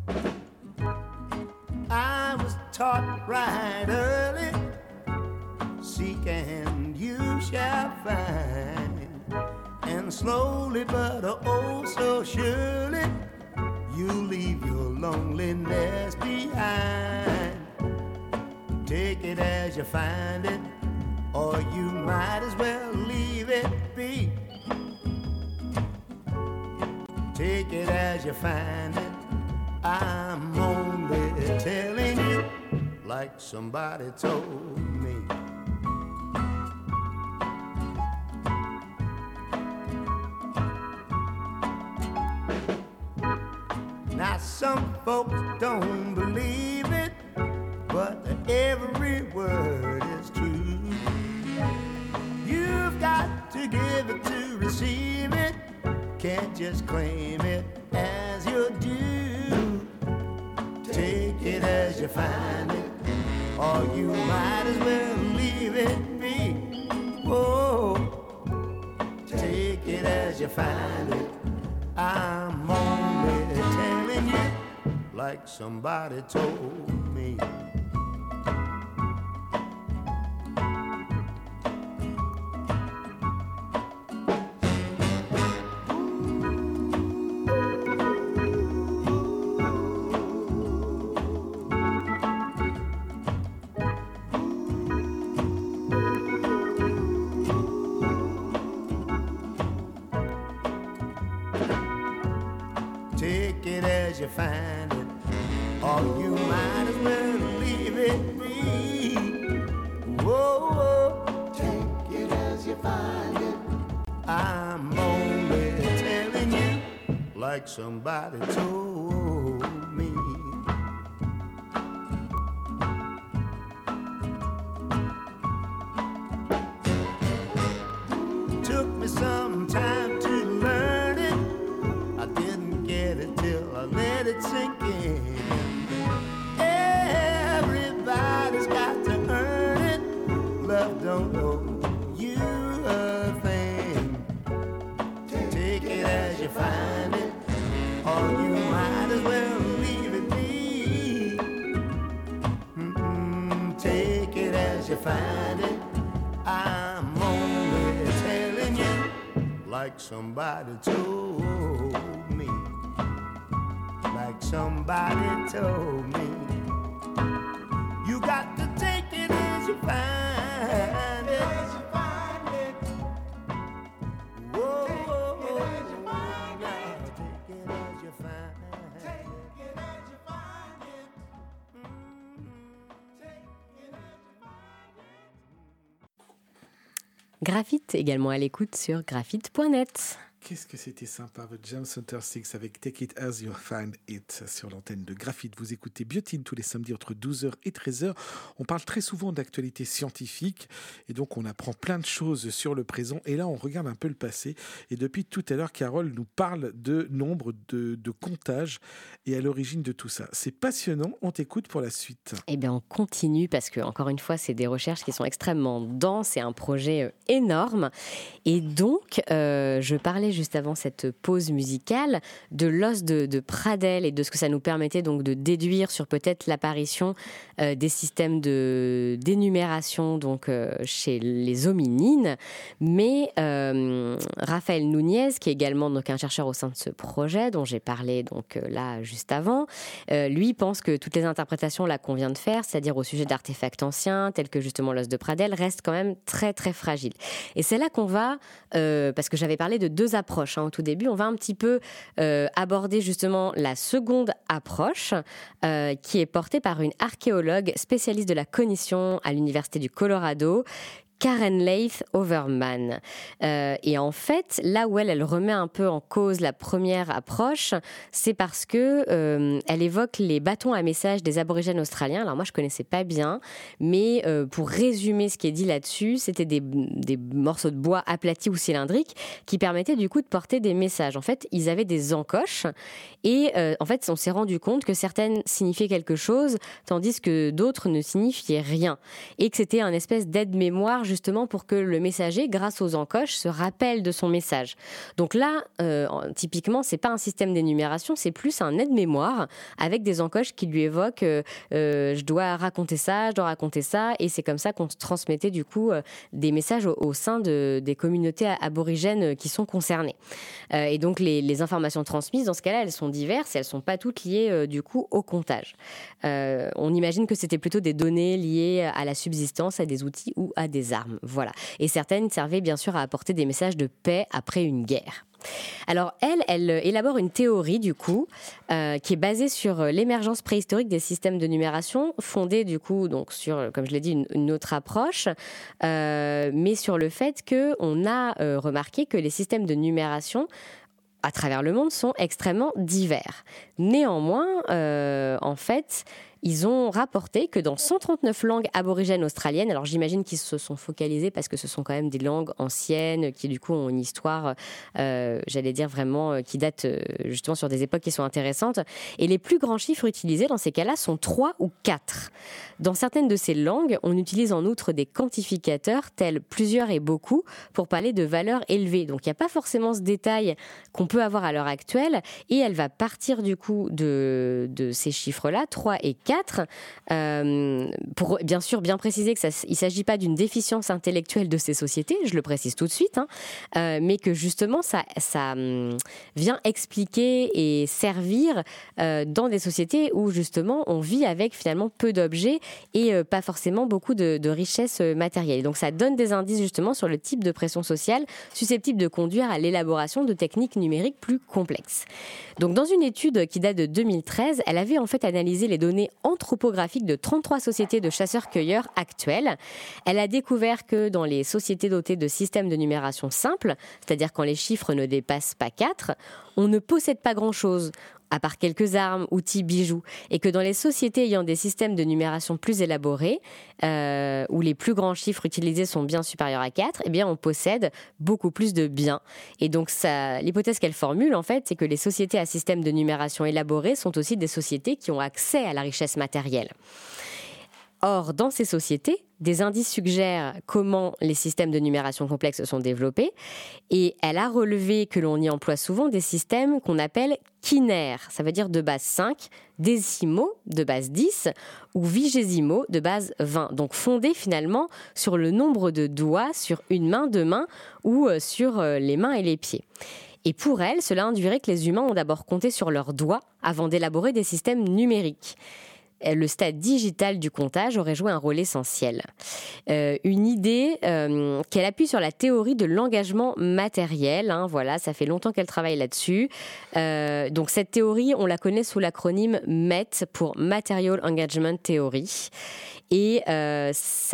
D: Taught right early shall find. And slowly but oh so surely you leave your loneliness behind. Take it as you find it, or you might as well leave it be. Take it as you find it, I'm only telling you like somebody told me. Now some folks don't believe it, but every word is true. You've got to give it to receive it, can't just claim it as your due. Take it as you find it, or you might as well leave it be. Oh, take it as you find it, I'm only telling you like somebody told me. Take it as you find it, or you might as well leave it be. Whoa, take it as you find it, I'm only telling you like somebody told me. Took me some time to learn it, I didn't get it till I let it sink in. Everybody's got to earn it, love don't owe you a thing. Take it as you find it, or you might as well leave it be. Take it as you find it, I'm only telling you like somebody told me. Like somebody told me. You got to take it as you find it. Whoa, take it as you find it. Take it as you find it.
B: Graphite également à l'écoute sur graphite.net.
A: Qu'est-ce que c'était sympa, votre James Hunter Six avec Take It As You Find It sur l'antenne de Graphite. Vous écoutez Biotine tous les samedis entre 12h et 13h. On parle très souvent d'actualité scientifique et donc on apprend plein de choses sur le présent. Et là, on regarde un peu le passé. Et depuis tout à l'heure, Carole nous parle de nombre de comptages et à l'origine de tout ça. C'est passionnant. On t'écoute pour la suite.
B: Eh bien, on continue parce que, encore une fois, c'est des recherches qui sont extrêmement denses. C'est un projet énorme. Et donc, je parlais juste avant cette pause musicale de l'os de Pradel et de ce que ça nous permettait donc de déduire sur peut-être l'apparition des systèmes d'énumération donc chez les hominines. Mais Raphaël Núñez, qui est également donc un chercheur au sein de ce projet dont j'ai parlé donc là juste avant, lui pense que toutes les interprétations là qu'on vient de faire, c'est-à-dire au sujet d'artefacts anciens tels que justement l'os de Pradel, restent quand même très très fragiles. Et c'est là qu'on va, parce que j'avais parlé de deux approches au tout début, on va un petit peu aborder justement la seconde approche qui est portée par une archéologue spécialiste de la cognition à l'Université du Colorado, Karen Leith Overman. Et en fait, là où elle remet un peu en cause la première approche, c'est parce que elle évoque les bâtons à message des aborigènes australiens. Alors moi, je connaissais pas bien, mais pour résumer ce qui est dit là-dessus, c'était des morceaux de bois aplatis ou cylindriques qui permettaient du coup de porter des messages. En fait, ils avaient des encoches et en fait, on s'est rendu compte que certaines signifiaient quelque chose, tandis que d'autres ne signifiaient rien. Et que c'était un espèce d'aide-mémoire justement pour que le messager, grâce aux encoches, se rappelle de son message. Donc là, typiquement, c'est pas un système d'énumération, c'est plus un aide-mémoire avec des encoches qui lui évoquent je dois raconter ça, et c'est comme ça qu'on se transmettait du coup des messages au sein des communautés aborigènes qui sont concernées. Et donc les informations transmises, dans ce cas-là, elles sont diverses et elles sont pas toutes liées du coup au comptage. On imagine que c'était plutôt des données liées à la subsistance, à des outils ou à des armes. Voilà. Et certaines servaient bien sûr à apporter des messages de paix après une guerre. Alors elle élabore une théorie du coup qui est basée sur l'émergence préhistorique des systèmes de numération, fondée du coup donc sur, comme je l'ai dit, une autre approche, mais sur le fait qu'on a remarqué que les systèmes de numération à travers le monde sont extrêmement divers. Néanmoins, en fait, ils ont rapporté que dans 139 langues aborigènes australiennes, alors j'imagine qu'ils se sont focalisés parce que ce sont quand même des langues anciennes qui du coup ont une histoire, j'allais dire vraiment, qui date justement sur des époques qui sont intéressantes. Et les plus grands chiffres utilisés dans ces cas-là sont 3 ou 4. Dans certaines de ces langues, on utilise en outre des quantificateurs tels plusieurs et beaucoup pour parler de valeurs élevées. Donc il n'y a pas forcément ce détail qu'on peut avoir à l'heure actuelle et elle va partir du coup de ces chiffres-là, 3 et 4, pour bien sûr bien préciser qu'il ne s'agit pas d'une déficience intellectuelle de ces sociétés, je le précise tout de suite, mais que justement ça vient expliquer et servir dans des sociétés où justement on vit avec finalement peu d'objets et pas forcément beaucoup de richesses matérielles. Donc ça donne des indices justement sur le type de pression sociale susceptible de conduire à l'élaboration de techniques numériques plus complexes. Donc dans une étude qui date de 2013, elle avait en fait analysé les données anthropographiques de 33 sociétés de chasseurs-cueilleurs actuelles. Elle a découvert que dans les sociétés dotées de systèmes de numération simples, c'est-à-dire quand les chiffres ne dépassent pas 4, on ne possède pas grand-chose, à part quelques armes, outils, bijoux, et que dans les sociétés ayant des systèmes de numération plus élaborés, où les plus grands chiffres utilisés sont bien supérieurs à 4, eh bien on possède beaucoup plus de biens. Et donc l'hypothèse qu'elle formule, en fait, c'est que les sociétés à système de numération élaborés sont aussi des sociétés qui ont accès à la richesse matérielle. Or, dans ces sociétés, des indices suggèrent comment les systèmes de numération complexes se sont développés et elle a relevé que l'on y emploie souvent des systèmes qu'on appelle quinaires, ça veut dire de base 5, décimaux de base 10 ou vigésimaux de base 20, donc fondés finalement sur le nombre de doigts sur une main, deux mains ou sur les mains et les pieds. Et pour elle, cela induirait que les humains ont d'abord compté sur leurs doigts avant d'élaborer des systèmes numériques. Le stade digital du comptage aurait joué un rôle essentiel. Une idée qu'elle appuie sur la théorie de l'engagement matériel. Voilà, ça fait longtemps qu'elle travaille là-dessus. Donc cette théorie, on la connaît sous l'acronyme MET pour Material Engagement Theory. Et elle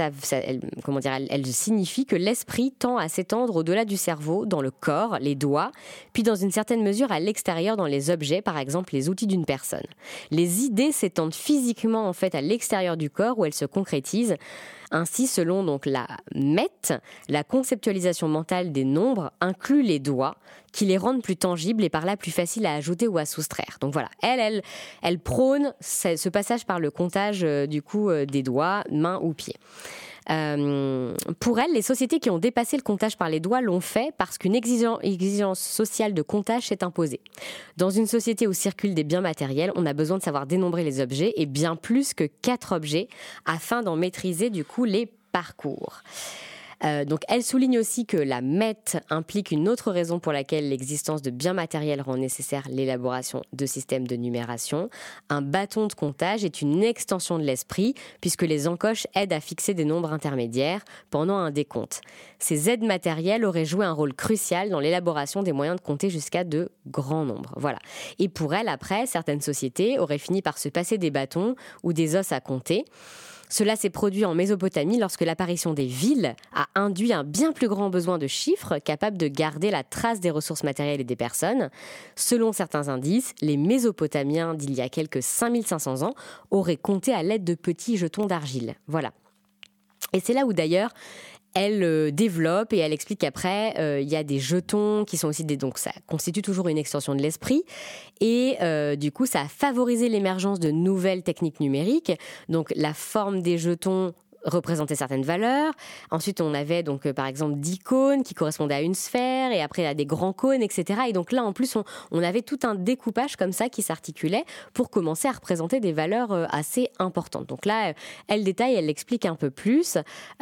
B: signifie que l'esprit tend à s'étendre au-delà du cerveau, dans le corps, les doigts, puis dans une certaine mesure à l'extérieur dans les objets, par exemple les outils d'une personne. Les idées s'étendent physiquement en fait à l'extérieur du corps où elles se concrétisent. Ainsi, selon donc la MET, la conceptualisation mentale des nombres inclut les doigts, qui les rendent plus tangibles et par là plus faciles à ajouter ou à soustraire. Donc voilà, elle prône ce passage par le comptage des doigts, mains ou pieds. Pour elle, les sociétés qui ont dépassé le comptage par les doigts l'ont fait parce qu'une exigence sociale de comptage s'est imposée. Dans une société où circulent des biens matériels, on a besoin de savoir dénombrer les objets et bien plus que 4 objets afin d'en maîtriser du coup les parcours. Donc elle souligne aussi que la MET implique une autre raison pour laquelle l'existence de biens matériels rend nécessaire l'élaboration de systèmes de numération. Un bâton de comptage est une extension de l'esprit puisque les encoches aident à fixer des nombres intermédiaires pendant un décompte. Ces aides matérielles auraient joué un rôle crucial dans l'élaboration des moyens de compter jusqu'à de grands nombres. Voilà. Et pour elle, après, certaines sociétés auraient fini par se passer des bâtons ou des os à compter. Cela s'est produit en Mésopotamie lorsque l'apparition des villes a induit un bien plus grand besoin de chiffres capables de garder la trace des ressources matérielles et des personnes. Selon certains indices, les Mésopotamiens d'il y a quelques 5500 ans auraient compté à l'aide de petits jetons d'argile. Voilà. Et c'est là où d'ailleurs elle développe et elle explique qu'après, il y a des jetons qui sont aussi donc ça constitue toujours une extension de l'esprit et du coup, ça a favorisé l'émergence de nouvelles techniques numériques. Donc, la forme des jetons représentait certaines valeurs. Ensuite, on avait donc par exemple 10 cônes qui correspondaient à une sphère, et après à des grands cônes, etc. Et donc là, en plus, on avait tout un découpage comme ça qui s'articulait pour commencer à représenter des valeurs assez importantes. Donc là, elle détaille, elle l'explique un peu plus.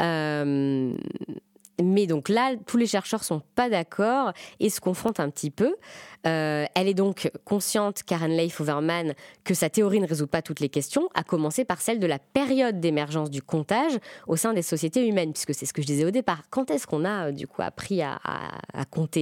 B: Mais donc là, tous les chercheurs sont pas d'accord et se confrontent un petit peu. Elle est donc consciente, Karen Leigh Overman, que sa théorie ne résout pas toutes les questions, à commencer par celle de la période d'émergence du comptage au sein des sociétés humaines, puisque c'est ce que je disais au départ. Quand est-ce qu'on a du coup appris à compter ?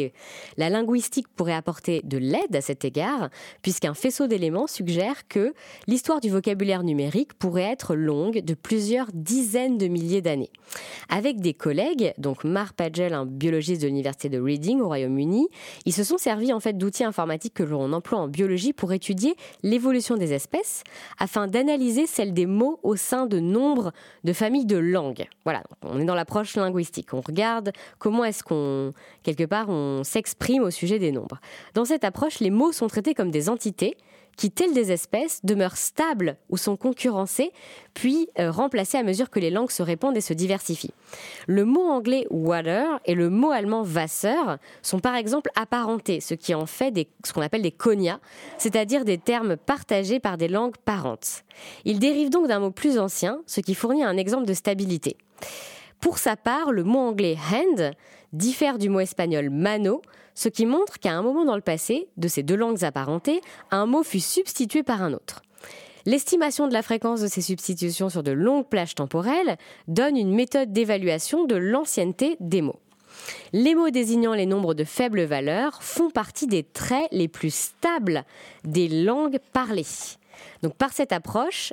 B: La linguistique pourrait apporter de l'aide à cet égard, puisqu'un faisceau d'éléments suggère que l'histoire du vocabulaire numérique pourrait être longue de plusieurs dizaines de milliers d'années. Avec des collègues, donc Mark Pagel, un biologiste de l'université de Reading au Royaume-Uni, ils se sont servis en fait d'outils informatiques que l'on emploie en biologie pour étudier l'évolution des espèces afin d'analyser celle des mots au sein de nombre de familles de langues. Voilà, on est dans l'approche linguistique. On regarde comment est-ce qu'on, quelque part, on s'exprime au sujet des nombres. Dans cette approche, les mots sont traités comme des entités qui, telles des espèces, demeurent stables ou sont concurrencées, puis remplacées à mesure que les langues se répandent et se diversifient. Le mot anglais « water » et le mot allemand « Wasser » sont par exemple apparentés, ce qui en fait ce qu'on appelle des cognats, c'est-à-dire des termes partagés par des langues parentes. Ils dérivent donc d'un mot plus ancien, ce qui fournit un exemple de stabilité. Pour sa part, le mot anglais « hand » diffère du mot espagnol « mano », ce qui montre qu'à un moment dans le passé, de ces deux langues apparentées, un mot fut substitué par un autre. L'estimation de la fréquence de ces substitutions sur de longues plages temporelles donne une méthode d'évaluation de l'ancienneté des mots. Les mots désignant les nombres de faible valeur font partie des traits les plus stables des langues parlées. Donc par cette approche,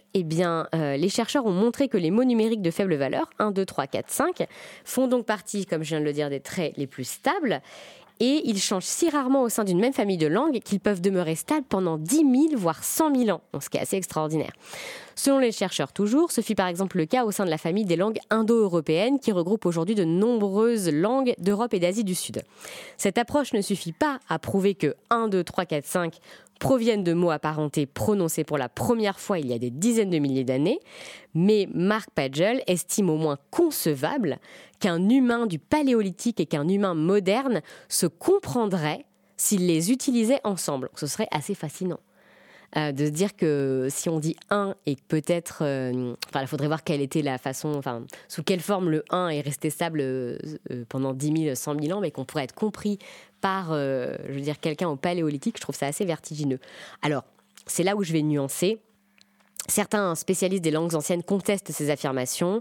B: les chercheurs ont montré que les mots numériques de faible valeur, 1, 2, 3, 4, 5, font donc partie, comme je viens de le dire, des traits les plus stables. Et ils changent si rarement au sein d'une même famille de langues qu'ils peuvent demeurer stables pendant 10 000, voire 100 000 ans, ce qui est assez extraordinaire. Selon les chercheurs toujours, ce fut par exemple le cas au sein de la famille des langues indo-européennes qui regroupe aujourd'hui de nombreuses langues d'Europe et d'Asie du Sud. Cette approche ne suffit pas à prouver que 1, 2, 3, 4, 5 proviennent de mots apparentés prononcés pour la première fois il y a des dizaines de milliers d'années, mais Mark Pagel estime au moins concevable qu'un humain du paléolithique et qu'un humain moderne se comprendraient s'ils les utilisaient ensemble. Ce serait assez fascinant. De se dire que si on dit 1 et que peut-être... il faudrait voir quelle était la façon... sous quelle forme le 1 est resté stable pendant 10 000, 100 000 ans, mais qu'on pourrait être compris par, quelqu'un au paléolithique. Je trouve ça assez vertigineux. Alors, c'est là où je vais nuancer. Certains spécialistes des langues anciennes contestent ces affirmations.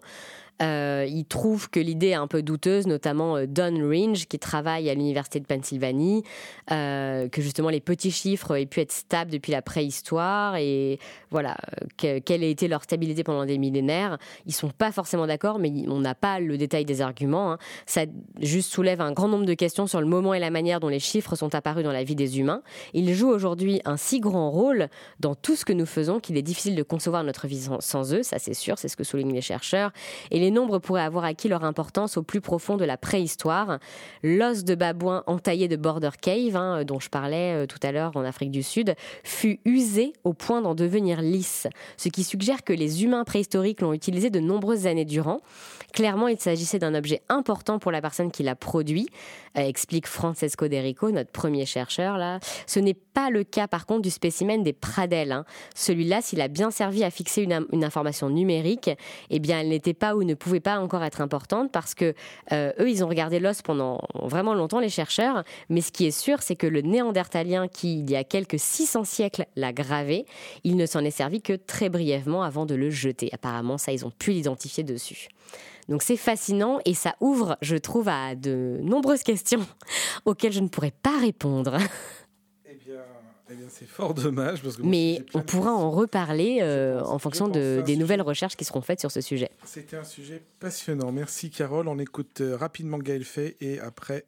B: Ils trouvent que l'idée est un peu douteuse, notamment Don Range, qui travaille à l'université de Pennsylvanie, que justement les petits chiffres aient pu être stables depuis la préhistoire et voilà, quelle a été leur stabilité pendant des millénaires. Ils sont pas forcément d'accord, mais on n'a pas le détail des arguments. Ça juste soulève un grand nombre de questions sur le moment et la manière dont les chiffres sont apparus dans la vie des humains. Ils jouent aujourd'hui un si grand rôle dans tout ce que nous faisons qu'il est difficile de concevoir notre vie sans eux, ça c'est sûr, c'est ce que soulignent les chercheurs. Et les nombres pourraient avoir acquis leur importance au plus profond de la préhistoire. L'os de babouin entaillé de Border Cave, dont je parlais tout à l'heure en Afrique du Sud, fut usé au point d'en devenir lisse, ce qui suggère que les humains préhistoriques l'ont utilisé de nombreuses années durant. Clairement, il s'agissait d'un objet important pour la personne qui l'a produit, explique Francesco De Rico, notre premier chercheur là. Ce n'est pas le cas par contre du spécimen des Pradelles. Celui-là, s'il a bien servi à fixer une information numérique, eh bien elle n'était pas ou ne pouvait pas encore être importante parce que eux, ils ont regardé l'os pendant vraiment longtemps, les chercheurs, mais ce qui est sûr, c'est que le néandertalien qui, il y a quelques 600 siècles, l'a gravé, il ne s'en est servi que très brièvement avant de le jeter. Apparemment, ça, ils ont pu l'identifier dessus. Donc c'est fascinant et ça ouvre, je trouve, à de nombreuses questions auxquelles je ne pourrais pas répondre.
A: Eh bien c'est fort dommage. Parce que
B: mais on pourra en reparler en fonction des nouvelles recherches qui seront faites sur ce sujet.
A: C'était un sujet passionnant. Merci Carole. On écoute rapidement Gaël Faye et après,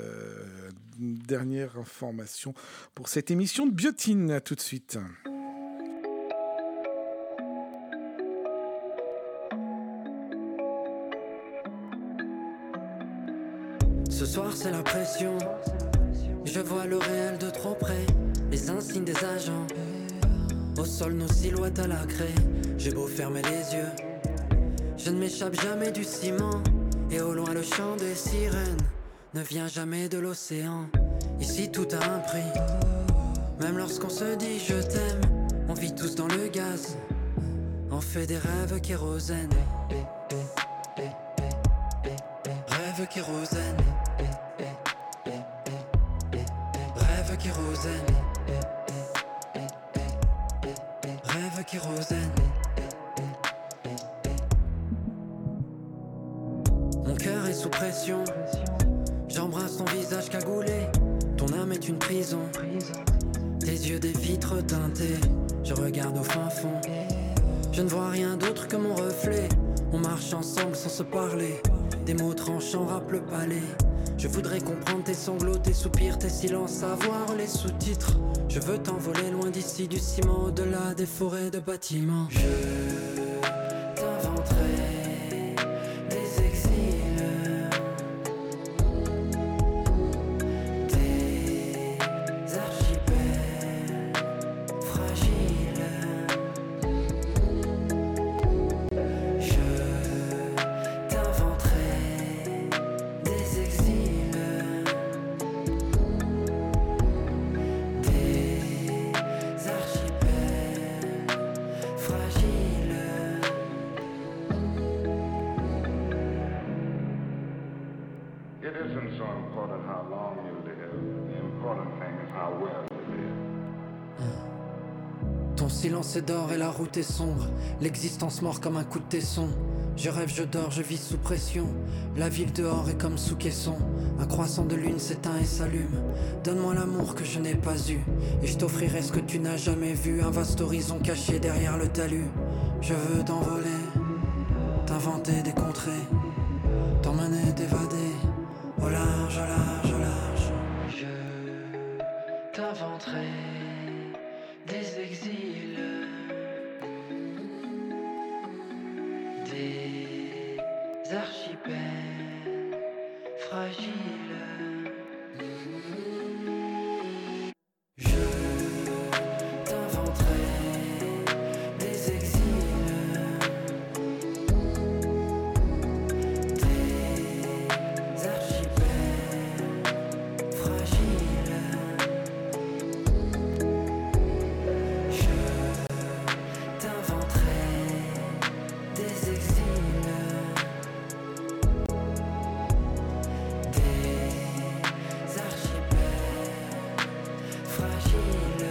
A: une dernière information pour cette émission de Biotine. À tout de suite.
E: Ce soir c'est la pression, je vois le réel de trop près, les insignes des agents, au sol nos silhouettes à la craie, j'ai beau fermer les yeux, Je ne m'échappe jamais du ciment. Et au loin le chant des sirènes ne vient jamais de l'océan. Ici tout a un prix. Même lorsqu'on se dit je t'aime, on vit tous dans le gaz. On fait des rêves kérosène. Rêve kérosène. Rêve kérosène. Rêve kérosène. Mon cœur est sous pression. J'embrasse ton visage cagoulé. Ton âme est une prison. Tes yeux des vitres teintées. Je regarde au fin fond. Je ne vois rien d'autre que mon reflet. On marche ensemble sans se parler. Des mots tranchants râpent le palais. Je voudrais comprendre tes sanglots, tes soupirs, tes silences, savoir les sous-titres. Je veux t'envoler loin d'ici, du ciment, au-delà des forêts de bâtiments. Je t'inventerai des exils, des archipels fragiles. Je t'inventerai des exils, des archipels fragiles.
F: It isn't so important how long you live. The important thing is how well you live.
E: Ton silence est d'or et la route est sombre. L'existence mord comme un coup de tesson. Je rêve, je dors, je vis sous pression. La ville dehors est comme sous caisson. Un croissant de lune s'éteint et s'allume. Donne-moi l'amour que je n'ai pas eu, et je t'offrirai ce que tu n'as jamais vu. Un vaste horizon caché derrière le talus. Je veux t'envoler, t'inventer des contrées, t'emmener, t'évader, au large, au large, au large. Je t'inventerai des exils, des archipels fragiles. Je t'inventerai des exils, des archipels fragiles. Je t'inventerai des exils, des archipels fragiles.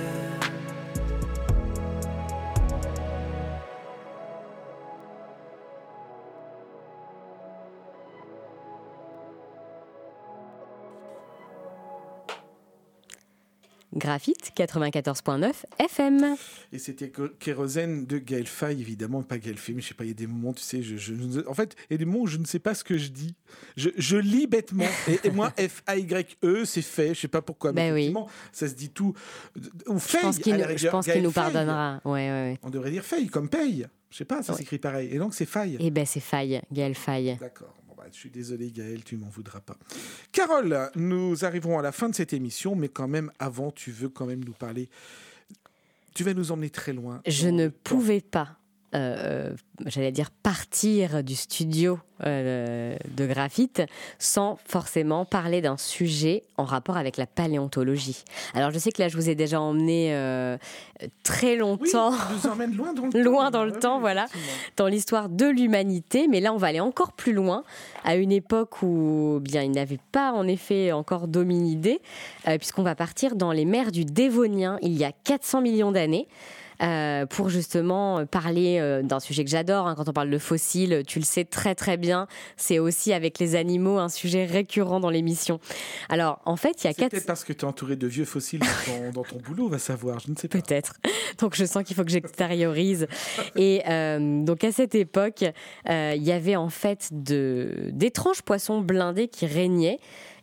B: Graphite 94.9 FM.
A: Et c'était Kérosène de Gaël Faye, évidemment, pas Gaël Faye, mais je sais pas, il y a des moments, tu sais, en fait, il y a des moments où je ne sais pas ce que je dis. Je lis bêtement, et moi, F-A-Y-E, c'est fait, je sais pas pourquoi, mais
B: Ben oui.
A: effectivement, ça se dit tout. Ou Faye,
B: Je pense qu'il nous pardonnera. Ouais.
A: On devrait dire Faye, comme paye. Je sais pas, ça
B: Ouais.
A: s'écrit pareil. Et donc, c'est Faye.
B: Eh ben c'est Faye, Gaël Faye.
A: D'accord. Bon, bah, je suis désolé, Gaël, tu m'en voudras pas. Carole, nous arriverons à la fin de cette émission, mais quand même, avant, tu veux quand même nous parler. Tu vas nous emmener très loin.
B: Je
A: dans
B: ne
A: le temps.
B: pouvais pas, j'allais dire, partir du studio de Graphite sans forcément parler d'un sujet en rapport avec la paléontologie. Alors je sais que là je vous ai déjà emmené très
A: Oui,
B: longtemps
A: tu nous emmènes loin dans le temps.
B: Loin dans le
A: Ouais,
B: temps,
A: oui,
B: voilà.
A: effectivement.
B: dans l'histoire de l'humanité, mais là on va aller encore plus loin, à une époque où bien il n'avait pas en effet encore d'hominidés, puisqu'on va partir dans les mers du Dévonien il y a 400 millions d'années. Pour justement parler d'un sujet que j'adore, hein, quand on parle de fossiles, tu le sais très très bien, c'est aussi avec les animaux un sujet récurrent dans l'émission. Alors en fait il y a
A: C'est peut-être parce que tu es entouré de vieux fossiles dans ton boulot, on va savoir, je ne sais pas.
B: Peut-être. Donc je sens qu'il faut que j'extériorise. Et donc à cette époque, il y avait en fait d'étranges poissons blindés qui régnaient.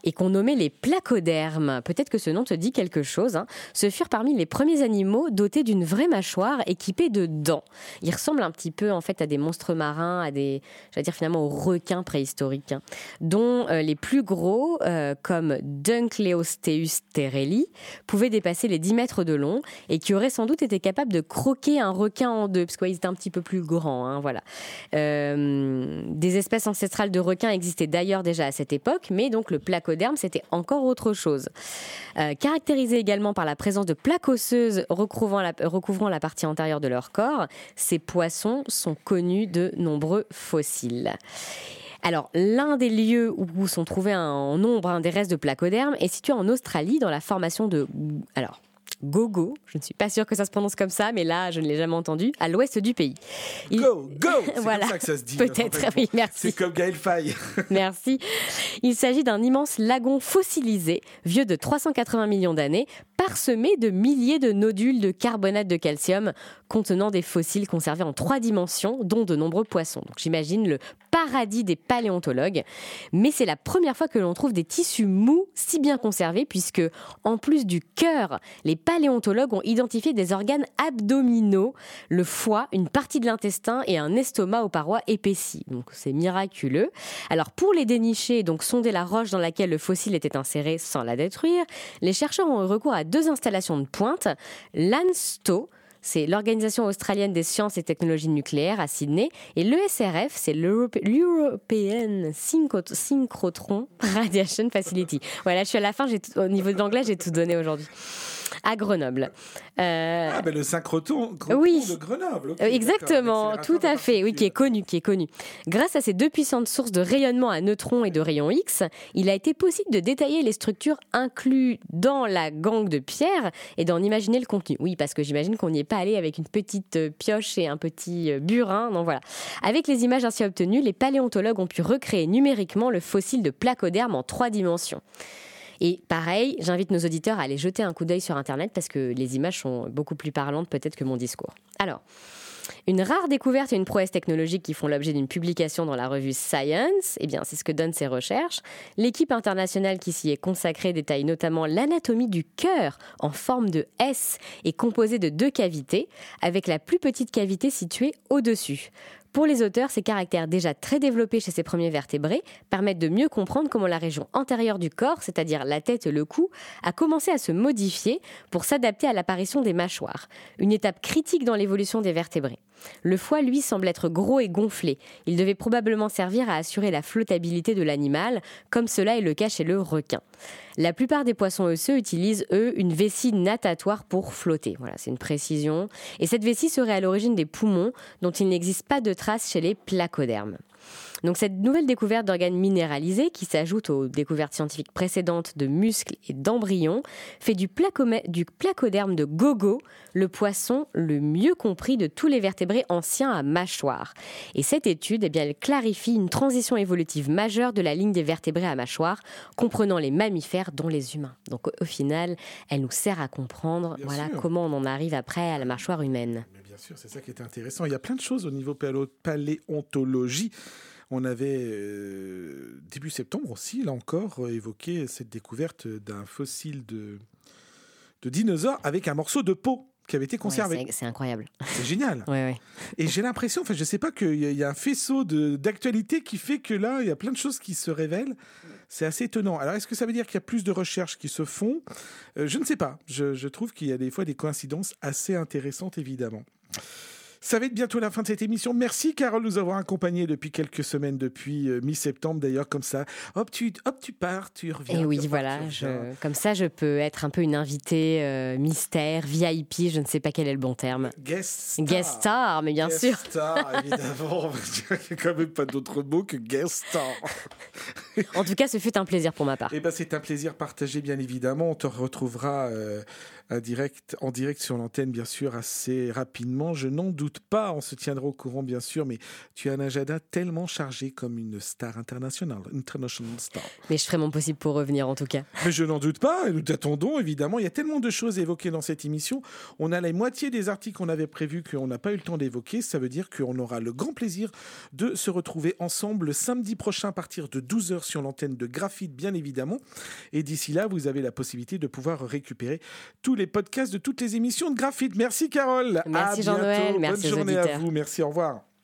B: et qu'on nommait les placodermes. Peut-être que ce nom te dit quelque chose. Ce furent parmi les premiers animaux dotés d'une vraie mâchoire équipée de dents. Ils ressemblent un petit peu en fait à des monstres marins, finalement aux requins préhistoriques, dont les plus gros, comme Dunkleosteus terrelli, pouvaient dépasser les 10 mètres de long et qui auraient sans doute été capables de croquer un requin en deux, parce qu'ils étaient un petit peu plus grands. Voilà. Des espèces ancestrales de requins existaient d'ailleurs déjà à cette époque, mais donc le placoderme, c'était encore autre chose. Caractérisés également par la présence de plaques osseuses recouvrant la partie antérieure de leur corps, ces poissons sont connus de nombreux fossiles. Alors, l'un des lieux où sont trouvés en nombre des restes de placodermes est situé en Australie, dans la formation de... Gogo, je ne suis pas sûre que ça se prononce comme ça, mais là, je ne l'ai jamais entendu, à l'ouest du pays.
A: Go C'est
B: voilà.
A: comme ça que ça se dit.
B: Peut-être, oui, merci.
A: C'est comme Gaël Faye.
B: Merci. Il s'agit d'un immense lagon fossilisé, vieux de 380 millions d'années, parsemé de milliers de nodules de carbonate de calcium contenant des fossiles conservés en 3 dimensions, dont de nombreux poissons. Donc j'imagine le paradis des paléontologues. Mais c'est la première fois que l'on trouve des tissus mous si bien conservés, puisque en plus du cœur, les paléontologues ont identifié des organes abdominaux, le foie, une partie de l'intestin et un estomac aux parois épaissies. Donc c'est miraculeux. Alors pour les dénicher, donc sonder la roche dans laquelle le fossile était inséré sans la détruire, les chercheurs ont eu recours à 2 installations de pointe, l'ANSTO, c'est l'Organisation australienne des sciences et technologies nucléaires à Sydney, et l'ESRF, c'est l'European Synchrotron Radiation Facility. Voilà, je suis à la fin, au niveau de l'anglais, j'ai tout donné aujourd'hui. À Grenoble.
A: Le synchrotron
B: oui.
A: de Grenoble. Okay,
B: exactement, tout à fait, oui, qui est connu. Grâce à ces 2 puissantes sources de rayonnement à neutrons et de rayons X, il a été possible de détailler les structures incluses dans la gangue de pierre et d'en imaginer le contenu. Oui, parce que j'imagine qu'on n'y est pas allé avec une petite pioche et un petit burin. Non, voilà. Avec les images ainsi obtenues, les paléontologues ont pu recréer numériquement le fossile de placoderme en 3 dimensions. Et pareil, j'invite nos auditeurs à aller jeter un coup d'œil sur Internet parce que les images sont beaucoup plus parlantes peut-être que mon discours. Alors, une rare découverte et une prouesse technologique qui font l'objet d'une publication dans la revue Science, eh bien, c'est ce que donnent ces recherches. L'équipe internationale qui s'y est consacrée détaille notamment l'anatomie du cœur en forme de S et composée de 2 cavités, avec la plus petite cavité située au-dessus. Pour les auteurs, ces caractères déjà très développés chez ces premiers vertébrés permettent de mieux comprendre comment la région antérieure du corps, c'est-à-dire la tête et le cou, a commencé à se modifier pour s'adapter à l'apparition des mâchoires, une étape critique dans l'évolution des vertébrés. Le foie, lui, semble être gros et gonflé. Il devait probablement servir à assurer la flottabilité de l'animal, comme cela est le cas chez le requin. La plupart des poissons osseux utilisent, eux, une vessie natatoire pour flotter. Voilà, c'est une précision. Et cette vessie serait à l'origine des poumons, dont il n'existe pas de traces chez les placodermes. Donc cette nouvelle découverte d'organes minéralisés, qui s'ajoute aux découvertes scientifiques précédentes de muscles et d'embryons, fait du placoderme de Gogo le poisson le mieux compris de tous les vertébrés anciens à mâchoire. Et cette étude, elle clarifie une transition évolutive majeure de la ligne des vertébrés à mâchoire, comprenant les mammifères dont les humains. Donc au final, elle nous sert à comprendre comment on en arrive après à la mâchoire humaine.
A: Mais bien sûr, c'est ça qui est intéressant. Il y a plein de choses au niveau paléontologie. On avait, début septembre aussi, là encore, évoqué cette découverte d'un fossile de dinosaure avec un morceau de peau qui avait été conservé.
B: Ouais, c'est incroyable.
A: C'est génial.
B: Ouais.
A: Et j'ai l'impression, je ne sais pas, qu'il y a un faisceau d'actualité qui fait que là, il y a plein de choses qui se révèlent. C'est assez étonnant. Alors, est-ce que ça veut dire qu'il y a plus de recherches qui se font ? Je ne sais pas. Je trouve qu'il y a des fois des coïncidences assez intéressantes, évidemment. Ça va être bientôt la fin de cette émission. Merci Carole de nous avoir accompagnés depuis quelques semaines, depuis mi-septembre d'ailleurs, comme ça. Hop, tu pars, tu reviens.
B: Et oui, voilà, comme ça je peux être un peu une invitée mystère, VIP, je ne sais pas quel est le bon terme.
A: Guest
B: star, mais bien sûr.
A: Guest star, évidemment. Il n'y a quand même pas d'autre mot que guest star.
B: En tout cas, ce fut un plaisir pour ma part.
A: Eh ben, c'est un plaisir partagé, bien évidemment. On te retrouvera en direct sur l'antenne, bien sûr, assez rapidement. Je n'en doute pas, on se tiendra au courant, bien sûr, mais tu as un agenda tellement chargé comme une star international star.
B: Mais je ferai mon possible pour revenir, en tout cas.
A: Mais je n'en doute pas, et nous t'attendons, évidemment. Il y a tellement de choses évoquées dans cette émission. On a la moitié des articles qu'on avait prévus qu'on n'a pas eu le temps d'évoquer. Ça veut dire qu'on aura le grand plaisir de se retrouver ensemble le samedi prochain à partir de 12h sur l'antenne de Graphite, bien évidemment. Et d'ici là, vous avez la possibilité de pouvoir récupérer tous les podcasts de toutes les émissions de Graphite. Merci Carole.
B: Merci
A: à
B: Jean-Noël,
A: bientôt.
B: merci
A: Bonne
B: aux
A: journée à
B: auditeurs.
A: vous. Merci, au revoir.